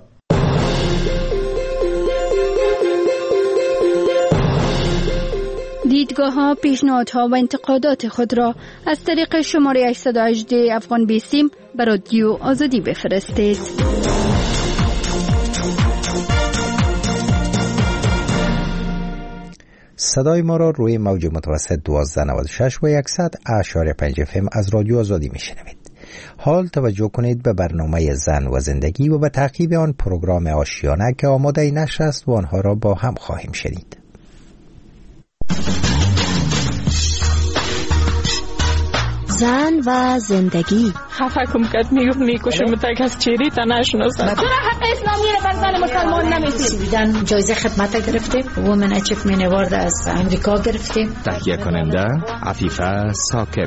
دیدگاه‌ها، پیشنهادها و انتقادات خود را از طریق شماره هشت یک هشت افغان بیسیم به رادیو آزادی بفرستید. صدای ما را روی موج متوسط دوازده نود و شش و صد اشاری پنج اف ام از رادیو آزادی میشنوید. حال توجه کنید به برنامه زن و زندگی و به تعقیب آن پروگرام آشیانه که آماده نشر است و آنها را با هم خواهیم شنید. زن و زندگی. خفه کم کد میگفت میکشم تا کس چیری تا نشناسم. چرا حق اسلامی را بر زن مسلمان نمیدید؟ دیدن جایزه خدمت گرفتیم، وومن اچیومنت اوارد از امریکا گرفتیم. تهیه کننده عفیفه ثاقب.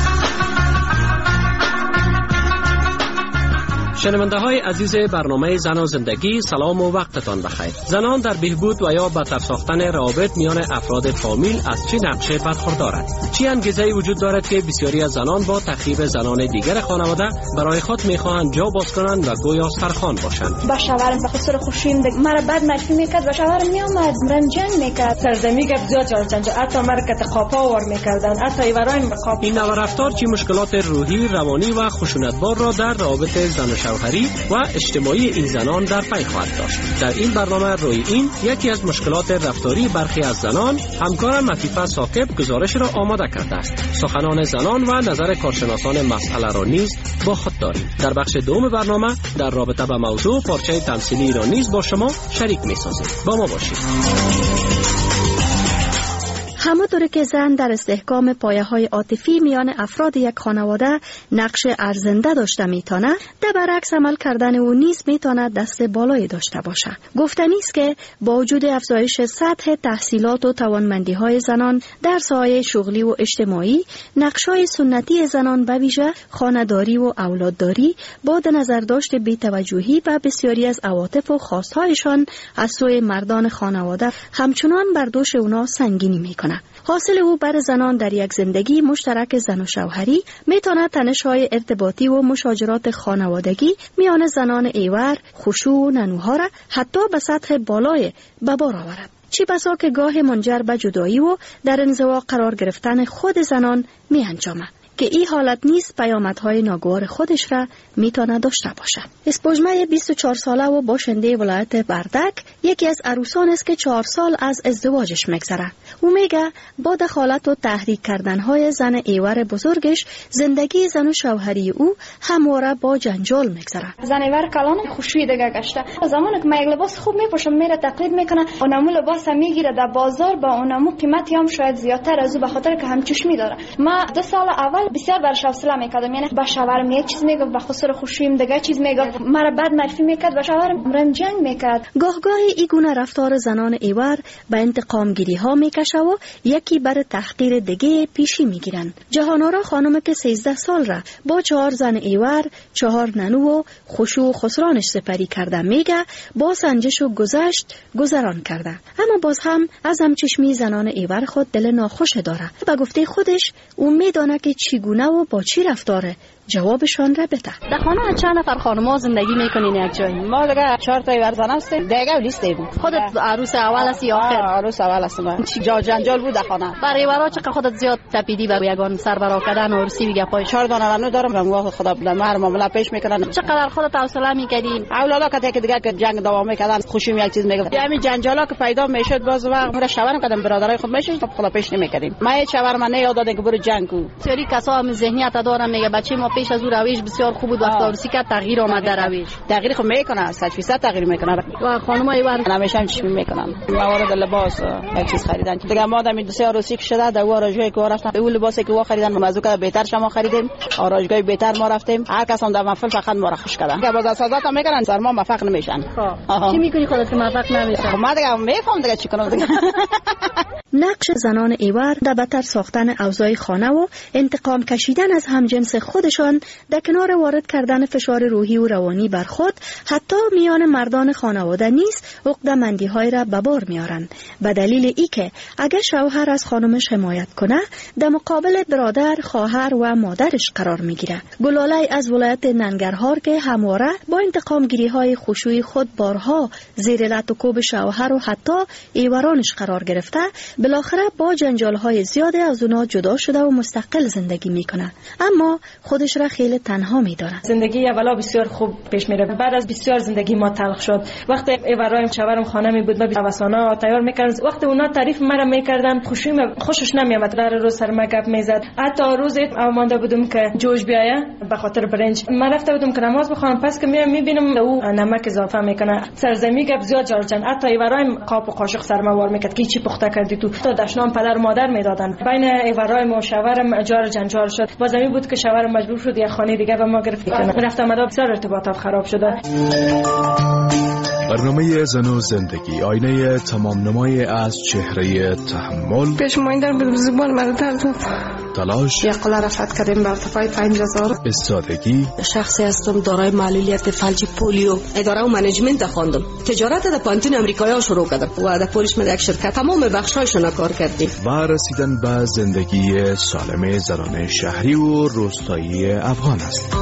شنونده های عزیز برنامه زن و زندگی، سلام و وقتتان بخیر. زنان در بهبود و یا بهتر ساختن روابط میان افراد فامیل از چه نقشه برخوردارند؟ چه انگیزه‌ای وجود دارد که بسیاری از زنان با تخریب زنان دیگر خانواده برای خود میخواهند جا باز کنند و گویا سرخوان باشند؟ با شوهرم به خسر خوشیم ده مرا بد معرفی میکرد، با شوهرم میامد رنجنگ میکرد، سرزمی گفت زیاد چارچنج، حتی مرا که قاپا ور میکردن، حتی ایورایم به قاپ. این نوع رفتار چه مشکلات روحی، روانی و خشونتبار را در روابط زن و شوهری و اجتماعی این زنان در پی خواهد داشت. در این برنامه روی این یکی از مشکلات رفتاری برخی از زنان، همکارم عفیفه ثاقب گزارش را آماده کرده است. سخنان زنان و نظر کارشناسان مسئله را نیز با خود داریم. در بخش دوم برنامه در رابطه با موضوع پارچه تمثیلی را نیز با شما شریک می‌سازیم. با ما باشید. همانطور که زن در استحکام پایه‌های عاطفی میان افراد یک خانواده نقش ارزنده داشته میتونه، در برعکس عمل کردن او نیز میتونه دست بالایی داشته باشه. گفتنی است که با وجود افزایش سطح تحصیلات و توانمندی‌های زنان در ساحه شغلی و اجتماعی، نقش‌های سنتی زنان به ویژه خانه‌داری و اولادداری با در نظر داشت بی‌توجهی و بسیاری از عواطف و خواست‌هایشان از سوی مردان خانواده همچنان بر دوش اونا سنگینی میکنه. حاصل او بر زنان در یک زندگی مشترک زن و شوهری میتونه تنش‌های ارتباطی و مشاجرات خانوادگی میان زنان ایور، خشوع و ننوها را حتی به سطح بالای به بار آورد. چی بسا که گاه منجر به جدایی و در انزوا قرار گرفتن خود زنان می انجامد که این حالت نیز پیامدهای ناگوار خودش را میتونه داشته باشه. اسپوجمه بیست و چهار ساله و باشنده ولایت بردک یکی از عروسان است که چهار سال از ازدواجش میگذره. او میگه با دخالت و تحریک کردنهای زن ایور بزرگش زندگی زن و شوهری او همواره با جنجال میگذره. زن ایور کلان خوشویی دیگه گشته. زمانی که من یک لباس خوب میپوشم میره تقلید میکنه، اونمو لباس میگیره در بازار با اونمو قیمتی هم شاید زیادتر از او به خاطر که هم چشمی داره. ما دو سال اول بسیار برش حوصله میکردم، یعنی با شوهرم یک چیز میگفت، به خسر خوشویم دیگه چیز میگفت، مرا بد معرفی میکرد، با شوهرم رنجنگ میکرد. گاه گاهی این گونه رفتار زنان ایور به انتقام گیری ها میکشه و یکی بر تحقیر دیگه پیشی میگیرن. جهانارا خانم که سیزده سال را با چهار زن ایور، چهار ننو و خشوع و خسرانش سپری کرده میگه با سنجش و گذشت گذران کرده، اما اما باز هم از همچشمی زنان ایور خود دل ناخوش داره. به گفته خودش او میدانه که چگونه و با چی رفتاره. جوابشان را بده. در خانه چند نفر خانم‌ها زندگی میکنین یک جایی؟ ما دیگه چهار تا ایور زن هستیم. دیگه لیستیم. خودت عروس اول هستی یا آخر؟ عروس اول هستم. جا جنجال بود در خانه. برای ایورا چقدر خودت زیاد تپیدی و یگان سربرا کردن و عروسی میگه پای چهار دانه رانو دارم. رنگوا خدا بده مهر معامله پیش میکنن. چقدر خودت حوصله میکردین؟ اولالا که دیگه که جنگ دوام میکردن خوشی می یک چیز میگه. همین جنجالا که پیدا میشد باز وقت میره شاور کردم برادرای خود میشه خدا پیش نمیکردیم. ما هیچ شاور من یاد داده که برو جنگ کو. سری کسا هم ذهنیت دارن میگه بچه ما پیش از او رویش بسیار خوب بود وقت عروسی که تغییر آمد در رویش. تغییر خب میکنه صد درصد تغییر میکنه. و خانمای ور همیشه هم چی میکنن. موارد لباس یک چیز خریدن. دیگه ما دم دو سه عروسی که شده در آرایشگاهی که رفتن اون لباسی که وا خریدن موضوع که بهتر شما خریدیم. آرایشگاه بهتر ما رفتیم. هر کس هم در محفل فقط ما را خوش کردن. که باز اساسات هم میکنن سر ما موفق نمیشن. چی میکنی خودت که موفق نمیشن؟ خب ما دیگه میفهم دیگه چی کنم دیگه. نقش زنان ایور در بدتر ساختن اوضاع خانه و انتقام کشیدن از همجنس خودشان در کنار وارد کردن فشار روحی و روانی بر خود حتی میان مردان خانواده نیز عقده‌مندی های را به بار میارن. به دلیل ای که اگر شوهر از خانمش حمایت کنه در مقابل برادر، خواهر و مادرش قرار میگیره. گلاله از ولایت ننگرهار که همواره با انتقام گیری های خشوعی خود بارها زیر لط و کوب شوهر و حتی ایورانش قرار گرفته، بالاخره با جنجال های زیاده از اونا جدا شده و مستقل زندگی میکنه، اما خودش را خیلی تنها میداره. زندگی اولا بسیار خوب پیش میره، بعد از بسیار زندگی ما تلخ شد. وقتی ایورایم شوهرم خانه می بود، ما اوسانا تیار میکردن، وقتی اونا تعریف مرا میکردن خوشی خوشش نمیامد، در روز سر ما گپ میزد. حتی روز مانده بودم که جوش بیایه به خاطر برنج، من رفته بودم که نماز بخوام، پس که میام میبینم او نمک اضافه میکنه، سرزمی گپ زیاد جارجن. حتی ایورایم قاپ و قاشق سر ما وار میکرد که چی پخته کردی تو، تا دشنام پدر و مادر میدادن. بین ایورایم و شوهرم جار جنجال شد. بازمی بود که شوهرم مجبور شد یک خانه دیگه به ما گرفت کنه. رفتم مدام بسیار ارتباطات خراب شده. برنامه زن و زندگی، آینه تمام نمای از چهره تحمل. پیشمایندر به زبان مرد تلاش. یک قلعه رفت کردیم به ارتفاع پنج هزار. استادگی. شخصی هستم دارای معلولیت فلج پولیو. اداره و منیجمنت خواندم. تجارت در پانتون امریکایی شروع کردم و در پولیش من یک شرکت تمام بخشایشون کار کردیم. و رسیدن به زندگی سالم زنان شهری و روستایی افغان است.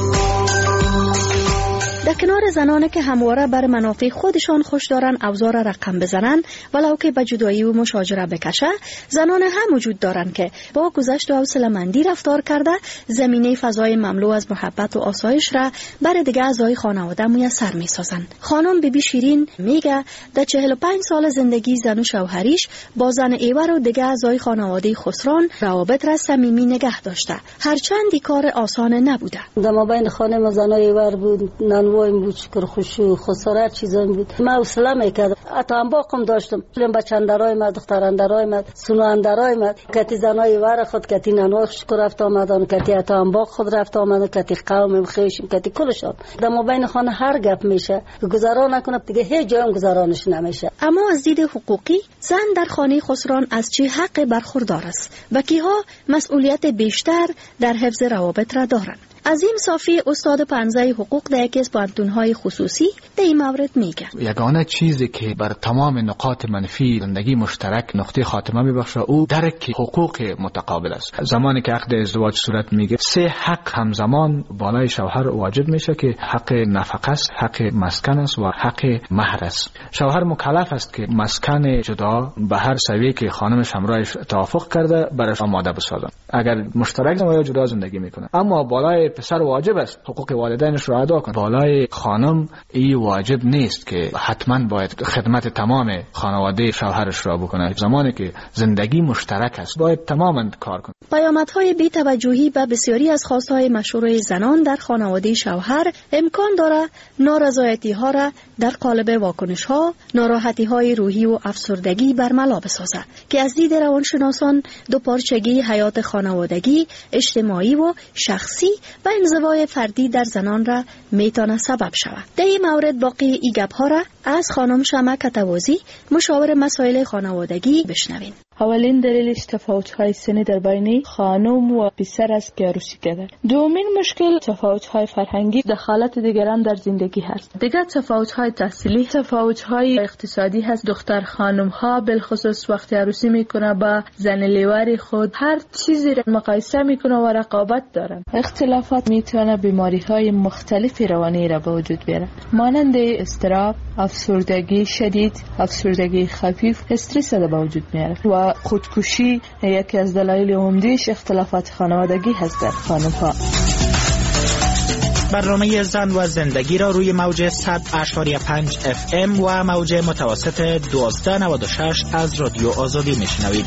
در کنار زنانی که همواره بر منافع خودشان خوش دارن اوضاع را رقم بزنن ولو که به جدایی و مشاجره بکشه، زنان هم وجود دارن که با گذشت و حوصله‌مندی رفتار کرده زمینه فضای مملو از محبت و آسایش را بر دیگه اعضای خانواده میسر میسازن. خانم بیبی شیرین میگه در چهل و پنج سال زندگی زن و شوهریش با زن ایور و دیگه اعضای خانواده خسران روابط را صمیمی نگه داشته، هرچند کار آسان نبوده. در مابین خانم و زن ایور بود، نانوایم بود، شکر خوشو خسارت چیزایی بود. ما حوصله میکردم. حتی انباقم داشتم. بچه‌اندرای ما، دختراندرای ما، سنواندرای ما، کتی زنای ایور خود، کتی نانوای شکر رفت آمدن، کتی حتی انباق خود رفت آمدن، کتی قوم خیشم، کتی کلشان. در مابین خانه هر گپ میشه. گذران نکنه دیگه هیچ جایم گذرانش نمیشه. اما از دید حقوقی زن در خانه خسران از چه حق برخوردار است و کیها مسئولیت بیشتر در حفظ روابط را دارند؟ عظیم صافی استاد پنزه حقوق در یکی از پانتون‌های خصوصی در این مورد میگه یگانه چیزی که بر تمام نقاط منفی زندگی مشترک نقطه خاتمه میبخشه او درک حقوق متقابل است. زمانی که عقد ازدواج صورت میگه سه حق همزمان بالای شوهر واجب میشه که حق نفقه است، حق مسکن است و حق مهر است. شوهر مکلف است که مسکن جدا به هر سویه که خانمش همراهش توافق کرده برش آماده بسازن اگر مشترک یا جدا زندگی میکنه. اما بالای پسر واجب است حقوق والدینش را ادا کنه. بالای خانم این واجب نیست که حتما باید خدمت تمام خانواده شوهرش را بکنه. زمانی که زندگی مشترک است باید تماما کار کنه. پیامدهای بی توجهی به بسیاری از خواستهای مشروع زنان در خانواده شوهر امکان داره نارضایتی ها را در قالب واکنش ها، ناراحتی های روحی و افسردگی برملا بسازه که از دید روانشناسان دوپارچگی حیات خانوادگی، اجتماعی و شخصی و انزوای فردی در زنان را میتونه سبب شود. در این مورد باقی ای گپ ها را از خانم شمع کتوازی مشاور مسائل خانوادگی بشنوین. اولین دلیلش تفاوت‌های سنی در بین خانم و پسر است که عروسی کرده. دومین مشکل تفاوت‌های فرهنگی، دخالت دیگران در زندگی هست. دیگر تفاوت‌های تحصیلی، تفاوت‌های اقتصادی هست. دختر خانم‌ها بالخصوص وقتی عروسی میکنه با زن لیواری خود هر چیزی را مقایسه میکنه و رقابت دارن. اختلافات میتونه بیماری‌های مختلف روانی را به وجود بیاره، مانند اضطراب، افسردگی شدید، افسردگی خفیف، استرس را به وجود میاره و خودکشی. یکی از دلایل عمده‌اش اختلافات خانوادگی هست در خانم‌ها. برنامه زن و زندگی را روی موج صد اشاری پنج اف ام و موج متوسط دوازده نود و شش از رادیو آزادی میشنوید.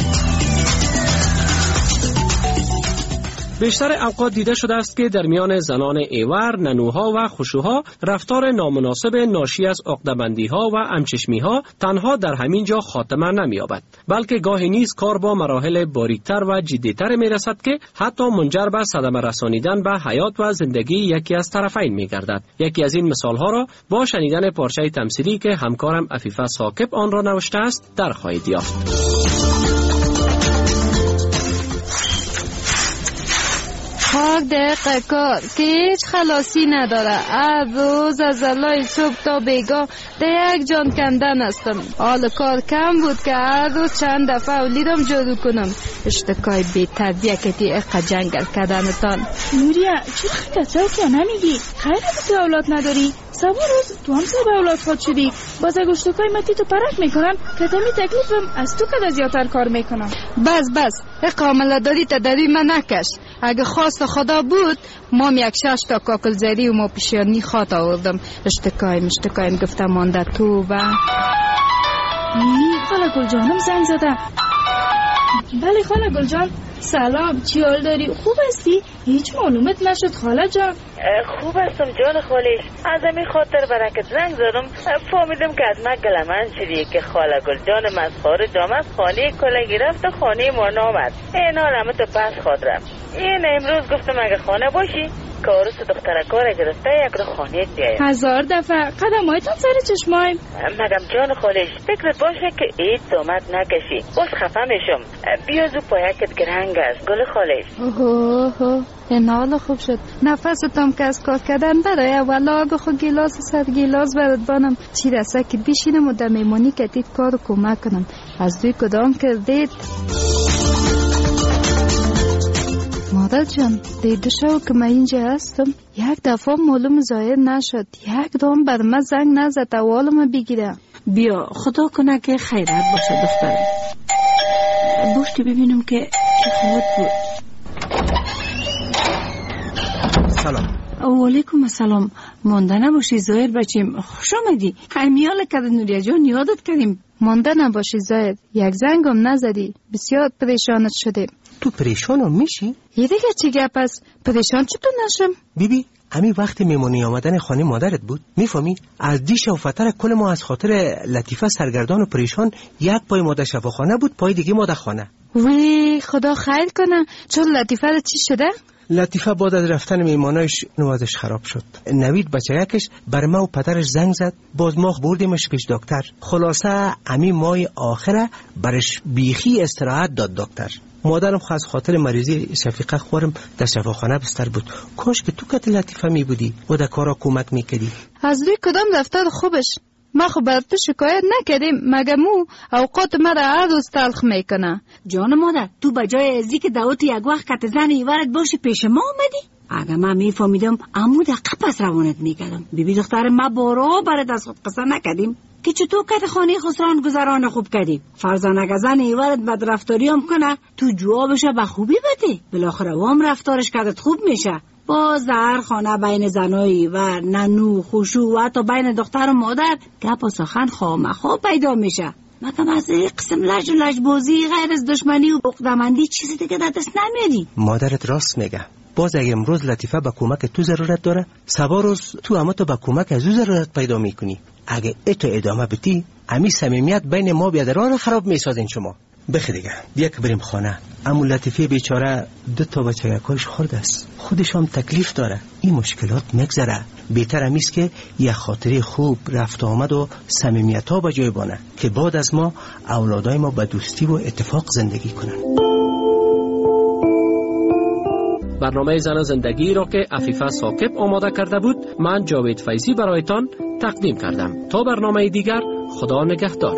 بیشتر اوقات دیده شده است که در میان زنان ایور، ننوها و خشوها رفتار نامناسب ناشی از عقده‌بندی‌ها و همچشمی‌ها تنها در همین جا خاتمه نمی‌یابد، بلکه گاهی نیز کار با مراحل باریکتر و جدی‌تر می‌رسد که حتی منجر به صدمه رسانیدن به حیات و زندگی یکی از طرفین می‌گردد. یکی از این مثال‌ها را با شنیدن پارچه تمثیلی که همکارم عفیفه ثاقب آن را نوشته است در خواهید یافت. خاک دقیقه کار که هیچ خلاصی نداره. هر روز از علای صبح تا بیگاه ده یک جان کندن هستم. حال کار کم بود که هر روز چند دفعه اولیدم جارو کنم. اشتکای بی تربیت اقا جنگل کردنتان. نوریا چرا کسا که نمیگی؟ خیلی تو اولاد نداری؟ سوا روز تو هم سبا اولاد خود شدی. باز اگه اشتکای متی تو پرک میکنن که تمی تکلیفم از تو که زیادتر کار میکنم. بس بس اقامل داری تدری من نکش. اگه خواست خدا بود مام یک شش تا کاکل زری و ما پیشانی خواد آوردم. اشتکایم اشتکایم گفتم مانده تو و خاله گل جانم زنگ زده. بله خاله گل جان، سلام، چی حال داری؟ خوب هستی؟ هیچ معلومت نشد خاله جان. خوب هستم جان خالش. از همین خاطر برکت زنگ زدم. فهمیدم که از من گلمن شدی که خاله گل جان مسخار جام از خانه کلگی رفت و خانه ما نامد. این حال همه تو پس خود رفت. این امروز گفتم اگه خانه باشی که عروس دختر کار گرفته یک رو خانه بیایم. هزار دفعه قدمایتان سر چشمایم. مگم جان خالش فکرت باشه که اید زامت نکشی. باز خفه میشم. بیا زو پایکت گرنگ است گل خالش. اوه اوه این حال خوب شد. نفستم که از کار کردن داره. اولا اگه خود گیلاس سر گیلاس برد بانم چی رسه که بیشینم و در میمانی کتید کار کمک کنم. از دوی کدام کردید؟ مادر جان دیده شو که من اینجا هستم. یک دفعه معلوم ظاهر نشد. یک دام بر من زنگ نزد اولم بگیره. بیا خدا کنه که خیرت باشه دخترم. بوشتی ببینم که چه خود بود. سلام. و علیکم السلام. مانده نباشی ظاهر بچیم. خوش آمدی. خیمیال کده نوریا جان یادت کردیم. مانده نباشی ظاهر. یک زنگم نزدی. بسیار پریشانت شده. تو پریشانم میشی؟ یه دیگه چی گپ است؟ پریشان چطور نشم؟ بیبی همین وقت میمونی آمدن خانه مادرت بود میفهمی؟ از دیش و فتر کل ما از خاطر لطیفه سرگردان و پریشان. یک پای مادر شفاخانه بود، پای دیگه مادر خانه. وی خدا خیر کنه. چون لطیفه رو چی شده؟ لطیفه بعد از رفتن میمانایش نوازش خراب شد. نوید بچه یکش بر ما و پدرش زنگ زد. باز ما بردیمش پیش دکتر. خلاصه امی مای آخره برش بیخی استراحت داد دکتر. مادرم خاص خاطر مریضی شفیقه خورم در شفاخانه بستر بود. کاش که تو کت لطیفه می بودی و در کارا کمک میکردی. از روی کدام رفتار خوبش؟ ما خب بر تو شکایت نکردیم مگه مو اوقات مرا هر روز تلخ میکنه. جان مادر تو بجای ازی که دعوت یک وقت کت زن ایورت باشی پیش ما آمدی؟ اگه من میفهمیدم عمو دقیقه پس روانت میکردم. بیبی دختر ما بارا برات از خود قصه نکردیم که چطور کت خانه خسران گذران خوب کردی. فرزان اگه زن ایورت بد رفتاری هم کنه تو جوابشه به خوبی بده. بالاخره وام رفتارش کردت خوب میشه. باز هر خانه بین زنایی و ننو خوشو و حتی بین دختر و مادر گپ و سخن خامخا پیدا میشه. مگم از قسم لج و لج بازی غیر از دشمنی و عقده‌مندی چیزی دیگه در دست نمیاری. مادرت راست میگه. باز اگه امروز لطیفه به کمک تو ضرورت داره سبا روز تو اما تو به کمک از او ضرورت پیدا میکنی. اگه اتو ادامه بدی امی صمیمیت بین ما بیادران خراب میسازین شما. بخی دیگه بیا که بریم خانه. عمو لطیفه بیچاره دو تا بچه یکایش خورده است، خودش هم تکلیف داره. این مشکلات میگذره. بهتر همیست که یه خاطره خوب رفت آمد و صمیمیت ها به جای بانه که بعد از ما اولادای ما به دوستی و اتفاق زندگی کنن. برنامه زن زندگی را که عفیفه ثاقب آماده کرده بود، من جاوید فیضی برایتان تقدیم کردم. تا برنامه دیگر، خدا نگهدار.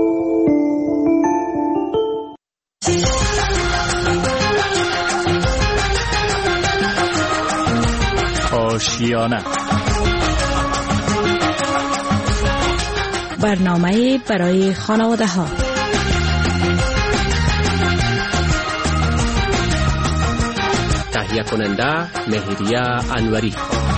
آشیانه، برنامه برای خانواده ها. تهیه کننده مهریه انوری.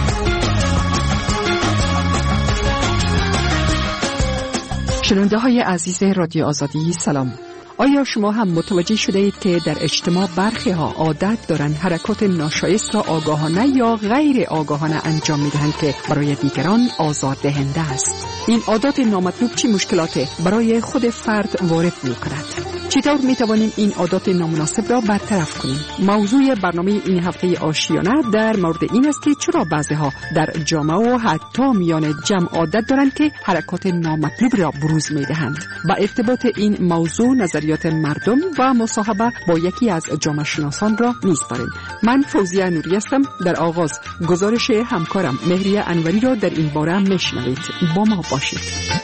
شنونده های عزیز رادیو آزادی سلام. آیا شما هم متوجه شده اید که در اجتماع برخی ها عادت دارند حرکات ناشایست را آگاهانه یا غیر آگاهانه انجام میدهند که برای دیگران آزاردهنده است؟ این عادات نامطلوب چه مشکلاتی برای خود فرد وارد می کند؟ چطور می توانیم این عادات نامناسب را برطرف کنیم؟ موضوع برنامه این هفته آشیانه در مورد این است که چرا بعضی ها در جامعه و حتی میان جمع عادت دارند که حرکات نامطلوب را بروز می دهند. با ارتباط این موضوع نظریات مردم و مصاحبه با یکی از جامعه شناسان را نیز داریم. من فوزیه نوری هستم. در آغاز گزارش همکارم مهریه انوری را در این باره میشنوید. با ما باشید.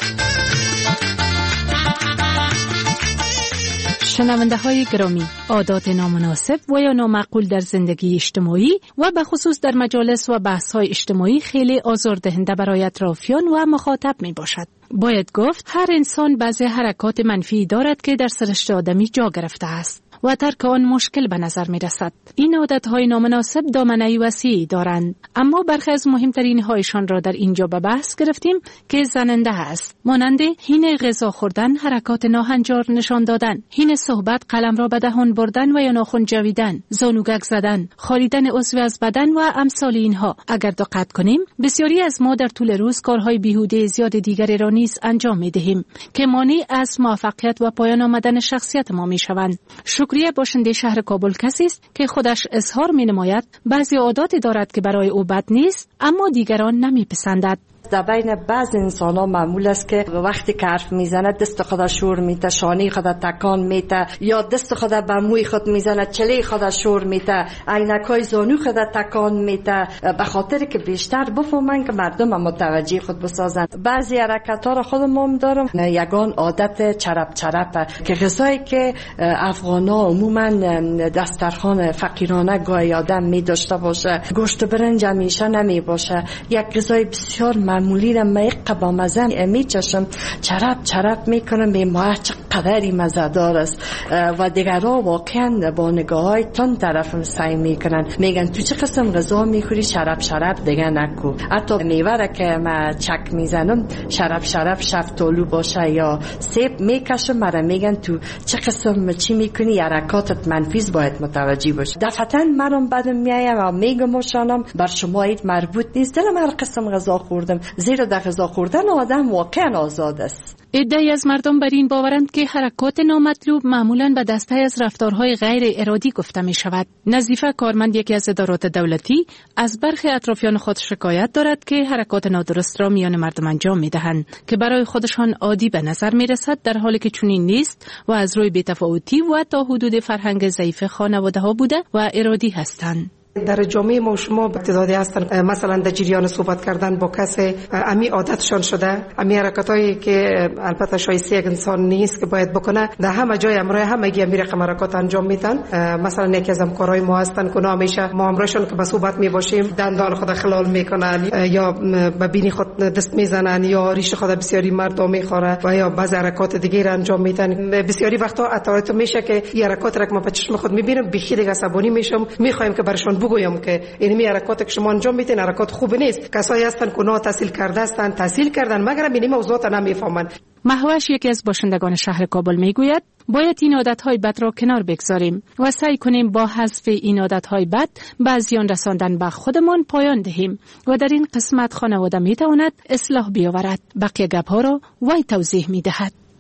شنونده های گرامی، عادات نامناسب و یا نامعقول در زندگی اجتماعی و به خصوص در مجالس و بحث های اجتماعی خیلی آزاردهنده برای اطرافیان و مخاطب می باشد. باید گفت هر انسان بعضی حرکات منفی دارد که در سرشت آدمی جا گرفته است و ترک آن مشکل به نظر می رسد. این عادتهای نامناسب دامنه‌ای وسیعی دارند، اما برخی از مهمترین هایشان را در اینجا به بحث گرفتیم که زننده است، مانند هین غذا خوردن، حرکات ناهنجار نشان دادن، هین صحبت قلم را به دهان بردن و یا ناخن جویدن، زانوگک زدن، خاریدن عضو از بدن و امثال اینها. اگر دقت کنیم بسیاری از ما در طول روز کارهای بیهوده زیاد دیگری را نیز انجام می دهیم که مانع از موفقیت و پایان آمدن شخصیت ما می شوند. شکریه باشنده شهر کابل کسی است که خودش اظهار می نماید بعضی عاداتی دارد که برای او بد نیست اما دیگران نمی پسندد. در بین بعض انسان ها معمول است که وقتی که حرف میزنه دست خود شور میته، شانه خود تکان میته، یا دست خود به موی خود میزنه، چله خود شور میته، عینکای زانو خود تکان میته، به خاطر که بیشتر بفهمن که مردم متوجه خود بسازن. بعضی حرکت ها را خودم هم دارم. یگان عادت چرپ چرپ که غذایی که افغان ها عموما دسترخوان فقیرانه گاهی آدم می داشته باشه، گوشت برنج همیشه نمی باشه، یک غذای بسیار معمولی را میقه با مزه میچشم، چرپ چرپ میکنم، به ما چقدری مزه‌دار است و دیگرها واقعا با نگاه های تون طرفم سعی میکنن، میگن تو چه قسم غذا میخوری؟ شرپ شرپ دیگه نکو. حتی میوه را که ما چک میزنم شرپ شرپ شفتالو باشه یا سیب میکشم، مرا میگن تو چه قسم چی میکنی؟ حرکاتت منفیز باید متوجه باشه. دفعتا مرم بدم میایم و میگم مشانم بر شما اید مربوط نیست، دلم هر قسم غذا خوردم، زیرا در غذا خوردن آدم واقعا آزاد است. عده‌ای از مردم بر این باورند که حرکات نامطلوب معمولاً به دسته از رفتارهای غیر ارادی گفته می شود. نظیفه کارمند یکی از ادارات دولتی از برخی اطرافیان خود شکایت دارد که حرکات نادرست را میان مردم انجام می دهند که برای خودشان عادی به نظر می رسد، در حالی که چنین نیست و از روی بی‌تفاوتی و تا حدود فرهنگ ضعیف خانواده ها بوده و ارادی هستند. در جامعه ما شما تعدادی هستن مثلا در جریان صحبت کردن با کسی امی عادتشان شده، امی حرکاتایی که البته شایسته یک انسان نیست که باید بکنه، در همه جای امروز همگی امی رقم حرکات انجام میدن. مثلا یکی از همکارای ما هستن که همیشه ما همراهشون که به صحبت میباشیم دندان خود خلال میکنن یا به بینی خود دست میزنن یا ریش خود بسیاری مردم میخوره و یا بعض حرکات دیگه را انجام میدن. بسیاری وقتا اتارت میشه که این حرکات را که ما به چشم خود میبینیم بخی دیگه عصبانی میشم، میخوایم که برشون بگویم که اینمی حرکات که شما انجام میدین حرکات خوب نیست. کسایی هستن که اونا تحصیل کرده هستن، تحصیل کردن مگر اینمی موضوعات نمیفهمن. مهوش یکی از باشندگان شهر کابل میگوید باید این عادت‌های بد را کنار بگذاریم و سعی کنیم با حذف این عادت‌های بد بعضیان رساندن به خودمان پایان دهیم و در این قسمت خانواده میتواند اصلاح بیاورد. بقیه گپ‌ها را وی توضیح میدهد.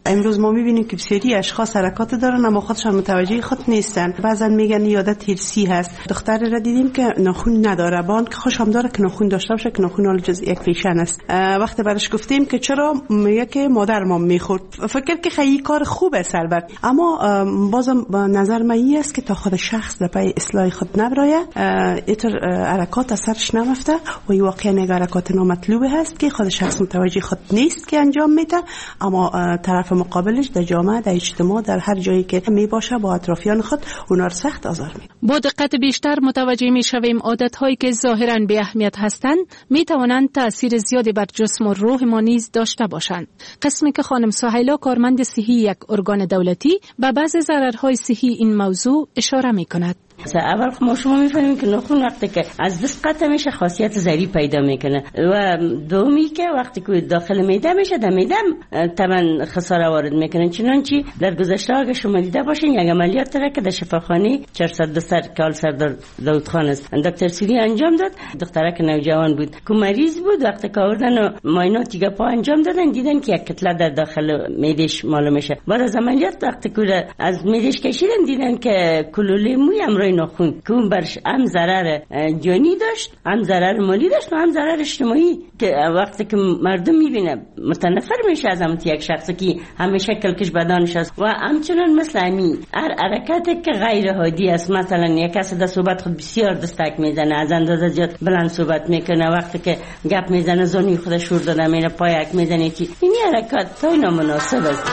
امروز ما میبینیم که بسیاری اشخاص حرکات دارن اما خودشان متوجه خود نیستن. بعضا میگن عادت ارثی هست. دختری را دیدیم که ناخن نداره، بان که خوشم داره که ناخن داشته باشه که ناخن حال جز یک فیشن است. وقتی برش گفتیم که چرا، میگه که مادر ما میخورد. فکر که خیلی کار خوب است البته، اما بازم نظر من این است که تا خود شخص در پای اصلاح خود نبراید اینطور حرکات اثرش نرفته و این واقعا یک حرکات نامطلوب هست که خود شخص متوجه خود نیست که انجام میده، اما طرف مقابلش در جامعه، در اجتماع، در هر جایی که می باشه با اطرافیان خود اونا را سخت آزار میده. با دقت بیشتر متوجه می شویم عادت‌هایی که ظاهراً بی اهمیت هستند می توانند تأثیر زیادی بر جسم و روح ما نیز داشته باشند. قسمی که خانم سهیلا کارمند صحی یک ارگان دولتی به بعضی ضررهای صحی این موضوع اشاره می کند. اول ما شما میفهمیم که ناخن وقتی که از دست قطع میشه خاصیت زری پیدا میکنه و دومی که وقتی که داخل معده میشه در معده طبعا خساره وارد میکنه. چنانچه در گذشته اگه شما دیده باشین یک عملیات را که در شفاخانه چهارصد دو سر کال سردار داود خان است دکتر سیری انجام داد، دخترک نوجوان بود که مریض بود. وقتی که آوردن معاینات دیگه پا انجام دادن دیدن که یک کتله در داخل معدهش معلوم میشه. بعد از عملیات وقتی که از معدهش کشیدن دیدن که کلوله موی امروی ناخن که اون برش هم ضرر جانی داشت، هم ضرر مالی داشت و هم ضرر اجتماعی که وقتی که مردم میبینه متنفر میشه از همون یک شخصی که همیشه کلکش بدنش است. و همچنان مثل همین هر حرکتی که غیر عادی است، مثلا یک کسی در صحبت خود بسیار دستک میزنه، از اندازه زیاد بلند صحبت میکنه، وقتی که گپ میزنه زانی خودش شور داده میره، پایک میزنه، که این حرکت تا نامناسب است.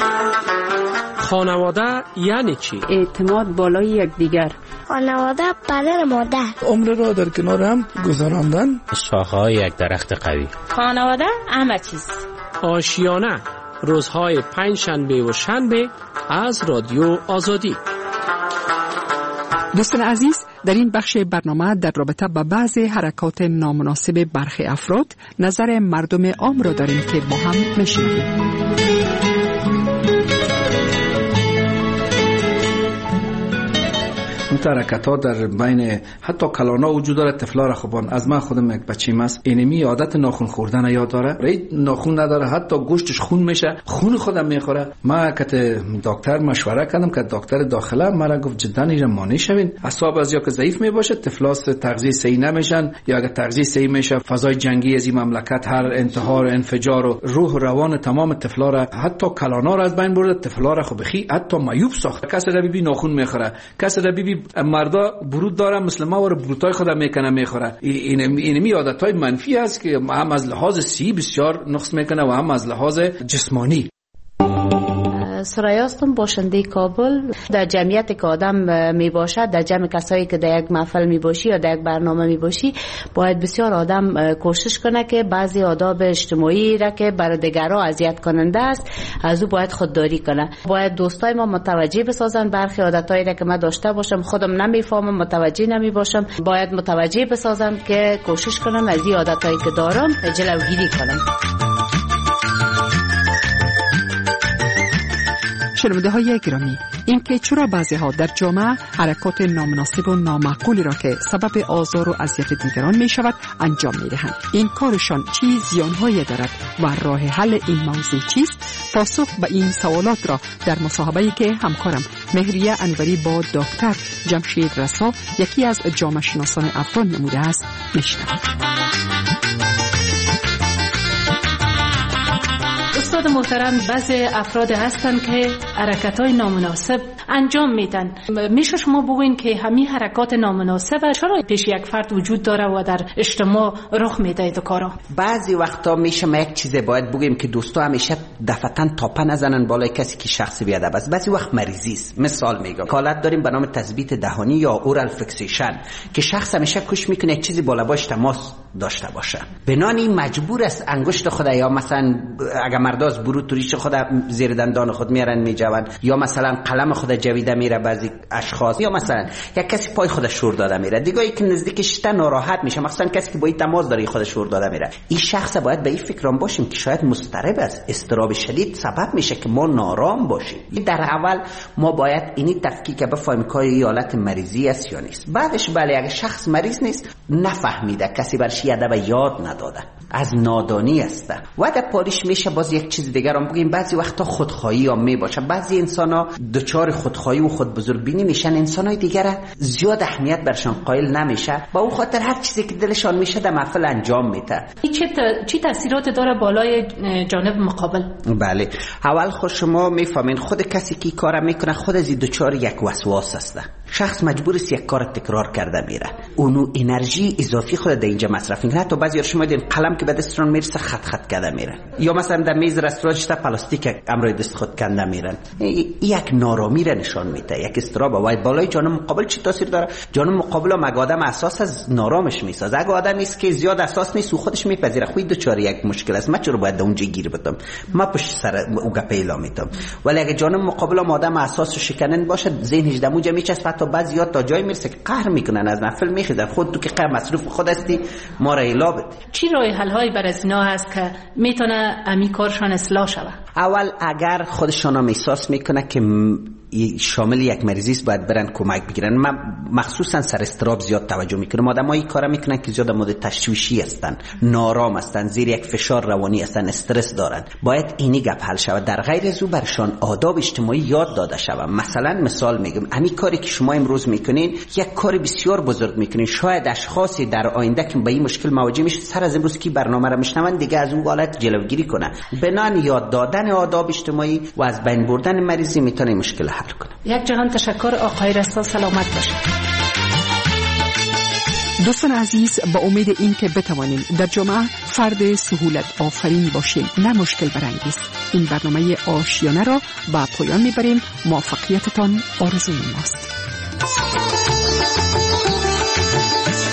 خانواده یعنی چی؟ اعتماد بالای یکدیگر. خانواده پدر مادر. عمر را در کنار هم گذراندن. شاخه‌های یک درخت قوی. خانواده همه چیز. آشیانه روزهای پنج شنبه و شنبه از رادیو آزادی. دوستان عزیز، در این بخش برنامه در رابطه با بعضی حرکات نامناسب برخی افراد نظر مردم عام را داریم که با هم میشنویم. اون حرکت ها در بین حتی کلانا وجود داره. طفلا را خوبان از من خودم یک بچیم است، اینمی عادت ناخن خوردن یاد داره، رید ناخن نداره، حتی گوشتش خون میشه، خون خودم میخوره. ما که دکتر مشوره کردم که دکتر داخله مرا گفت جدا اینجا مانع شوین، اعصاب از یا که ضعیف میباشه طفلاس تغذیه صحیح نمیشن، یا اگه تغذیه صحیح میشه فضای جنگی از این مملکت هر انتحار انفجار و روح و روان تمام طفلا را حتی کلانا را از بین برده. طفلا را خو بخی حتی مایوب ساخت. کسی را ببین ناخن میخوره، کسی را ببین مردا برود داره مثل ما و بروتای خودم میکنه میخوره. این اینمی عادتهای منفی است که هم از لحاظ صحی بسیار نقص میکنه و هم از لحاظ جسمانی. سرای هستم، باشنده کابل. در جمعیت که آدم می باشد، در جمع کسایی که در یک محفل می باشی یا در یک برنامه می باشی، باید بسیار آدم کوشش کنه که بعضی آداب اجتماعی را که برای دیگرها اذیت کننده است از او باید خودداری کنه. باید دوستای ما متوجه بسازن برخی عادتایی را که من داشته باشم خودم نمیفهمم، متوجه نمی باشم، باید متوجه بسازن که کوشش کنم از این عادتایی که دارم جلوگیری کنم. شنونده های گرامی، این که چرا بعضی ها در جامعه حرکات نامناسب و نامعقولی را که سبب آزار و اذیت دیگران می شود انجام می دهند، این کارشان چی زیانهایی دارد و راه حل این موضوع چیست؟ پاسخ به این سوالات را در مصاحبه‌ای که همکارم مهریه انوری با دکتر جمشید رسا، یکی از جامعه شناسان افغان نموده است، میشنوید. استاد محترم، بعضی افراد هستند که حرکت‌های نامناسب انجام میدن. میشه شما بگوین که همین حرکات نامناسب چرا پیش یک فرد وجود داره و در اجتماع رخ میده این کارا؟ بعضی وقتا میشه ما یک چیز باید بگیم که دوستا همیشه دفتن تاپه نزنن بالای کسی که شخص بیادب است. بعضی وقت مریضی است. مثال میگم حالت داریم به نام تثبیت دهانی یا اورال فیکسیشن که شخص همیشه کوشش میکنه یک چیزی بالا باش تماس داشته باشه، بنانی مجبور است انگشت خود یا مثلا اگر مرداز برود توریش خود زیر دندان خود میارن میجوان، یا مثلا قلم خود جویده میره بعضی اشخاص، یا مثلا یک کسی پای خودش شور داده میره، دیگه ای که نزدیکش تا ناراحت میشه، مثلا کسی که با این تماس داره خودش شور داده میره. این شخص باید به این فکرام باشیم که شاید مضطرب است، اضطراب شدید سبب میشه که ما نارام باشیم. در اول ما باید اینی تفکیک بفهمیم که این حالت مریضی است یا نیست. بعدش بله اگه شخص مریض نیست نفهمیده کسی برش ادبیات ادب یاد ندادن، از نادانی است. و در پاریش میشه باز یک چیز دیگر هم بگیم، بعضی وقتا خودخواهی هم میباشه. بعضی انسان ها دچار خودخواهی و خود بزرگبینی میشن، انسان های دیگر زیاد اهمیت برشان قائل نمیشه، با اون خاطر هر چیزی که دلشان میشه در محفل انجام میده. چه چی تاثیرات داره بالای جانب مقابل؟ بله، اول خود شما میفهمین خود کسی که کار میکنه خود از دچار یک وسواس است. شخص مجبور است یک کار تکرار کرده میره، اونو انرژی اضافی خود در اینجا مصرف میکنه. حتی بعضی شما دیدین قلم که به دستشون میرسه خط خط کرده میره، یا مثلا در میز رستوران تا پلاستیک امروی دست خود کنده میرن. یک نارامی را نشان میده، یک استراب. و بالای جانب مقابل چی تاثیر داره؟ جانب مقابل هم اگه آدم اساس از نارامش میسازه. اگه آدمی است که زیاد اساس نیست و خودش میپذیره خود دچار یک مشکل است، من چرا باید اونجا گیر بدم، ما پشت سر او گپیلا میتم. ولی اگه جانب مقابل هم آدم اساس شکنن باشه، ذهنش دموجه میچسبه، حتی بعضیا تا جای میرسه که قهر میکنن، از محفل میخیزن. خود تو که قهر مصروف خود هستی، ما را الا بده. چی راه حل هایی برای از اینا هست که میتونه امی کارشان اصلاح شود؟ اول اگر خودشان هم احساس میکنه که شامل یک مریضی است، باید برن کمک بگیرن. من مخصوصا سر استراب زیاد توجه میکنم. آدمایی کارا میکنن که زیاد مورد تشویشی هستن، نارام هستن، زیر یک فشار روانی هستن، استرس دارن. باید اینی گپ حل شود. در غیر از او برشان آداب اجتماعی یاد داده شود. مثلا مثال میگم، همین کاری که شما امروز میکنین یک کار بسیار بزرگ میکنین. شاید اشخاصی در آینده که با این مشکل مواجه میشه، سر از امروز که برنامه را میشنون دیگه از اون حالت جلوگیری کنن. بنان یاد دادن آداب اجتماعی و از بین بردن مریضی میتونه مشکل حل کنه. یک جهان تشکر. آقای رسا سلامت باشید. دوستان عزیز، با امید این که بتوانیم در جامعه فرد سهولت آفرین باشیم، نه مشکل برانگیز، این برنامه آشیانه را با پایان میبریم. موفقیتتان آرزوی ماست.